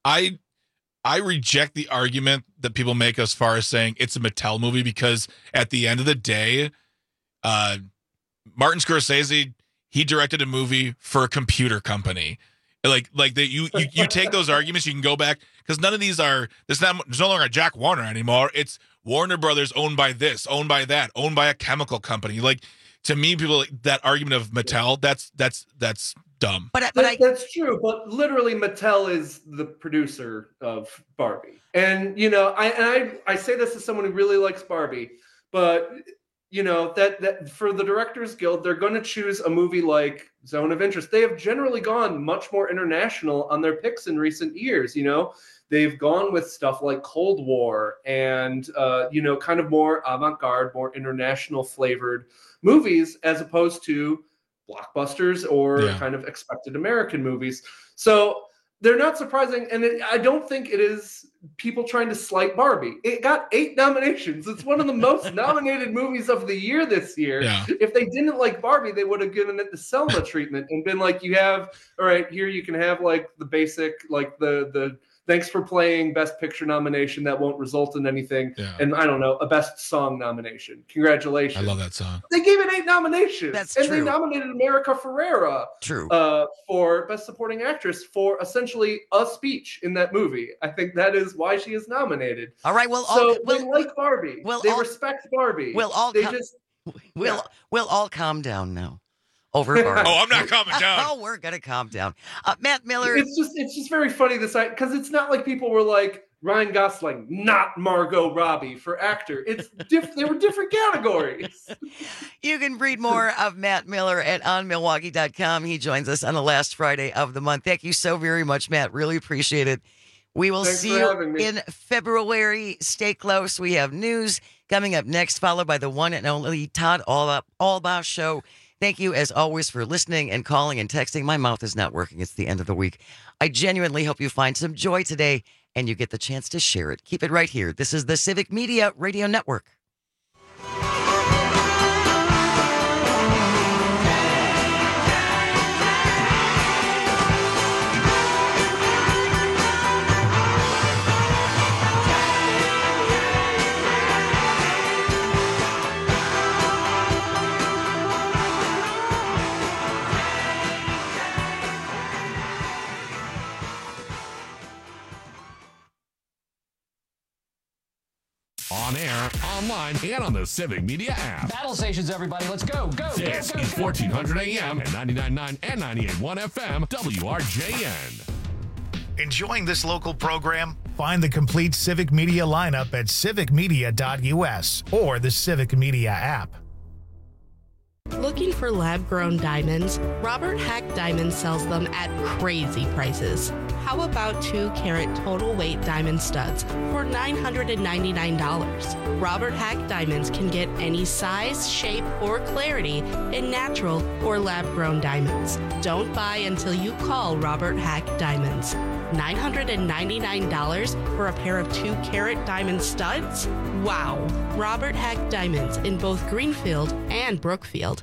I I reject the argument that people make as far as saying it's a Mattel movie, because at the end of the day, uh, Martin Scorsese, he directed a movie for a computer company. Like like that you, you you take those arguments, you can go back, because none of these are there's not there's no longer a Jack Warner anymore. It's Warner Brothers owned by this, owned by that, owned by a chemical company. Like, to me, people, that argument of Mattel, that's that's that's dumb. But, but That- I, that's true, but literally Mattel is the producer of Barbie. And, you know, I and I, I say this as someone who really likes Barbie, but, you know, that, that for the Directors Guild, they're going to choose a movie like Zone of Interest. They have generally gone much more international on their picks in recent years, you know. They've gone with stuff like Cold War and, uh, you know, kind of more avant-garde, more international flavored movies, as opposed to blockbusters or Yeah. kind of expected American movies. So they're not surprising. And it, I don't think it is people trying to slight Barbie. It got eight nominations. It's one of the most nominated movies of the year this year. Yeah. If they didn't like Barbie, they would have given it the Selma treatment and been like, you have, all right, here you can have like the basic, like the, the, thanks for playing Best Picture nomination that won't result in anything. Yeah. And I don't know, a Best Song nomination. Congratulations. I love that song. They gave it eight nominations. That's and true. they nominated America Ferrera True. uh, for Best Supporting Actress for essentially a speech in that movie. I think that is why she is nominated. All right, well, so all, they we'll, like Barbie. we'll they all- respect Barbie. we'll all they com- just we'll, yeah. we'll all calm down now. Over Barbie. Oh, I'm not calming down. Oh, we're going to calm down. Uh, Matt Miller. It's just it's just very funny this because it's not like people were like Ryan Gosling, not Margot Robbie for actor. It's diff- they were different categories. You can read more of Matt Miller at on milwaukee dot com. He joins us on the last Friday of the month. Thank you so very much, Matt. Really appreciate it. We will Thanks see for you having me. in February. Stay close. We have news coming up next, followed by the one and only Todd All Allbaugh Show. Thank you, as always, for listening and calling and texting. My mouth is not working. It's the end of the week. I genuinely hope you find some joy today and you get the chance to share it. Keep it right here. This is the Civic Media Radio Network. on air, online, and on the Civic Media app. Battle stations, everybody. Let's go. Go. This go, go, is go. fourteen hundred A M and ninety-nine point nine and ninety-eight point one F M, W R J N. Enjoying this local program? Find the complete Civic Media lineup at civic media dot U S or the Civic Media app. Looking for lab-grown diamonds? Robert Hack Diamonds sells them at crazy prices. How about two carat total weight diamond studs for nine hundred ninety-nine dollars? Robert Hack Diamonds can get any size, shape, or clarity in natural or lab-grown diamonds. Don't buy until you call Robert Hack Diamonds. nine hundred ninety-nine dollars for a pair of two carat diamond studs? Wow! Robert Hack Diamonds in both Greenfield and Brookfield.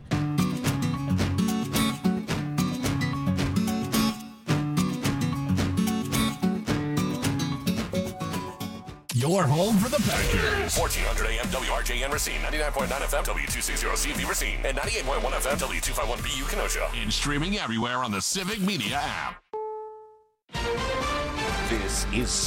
Your home for the Packers. fourteen hundred A M W R J N Racine, ninety-nine point nine F M W two sixty C V Racine, and ninety-eight point one F M W two fifty-one B U Kenosha. And streaming everywhere on the Civic Media app. This is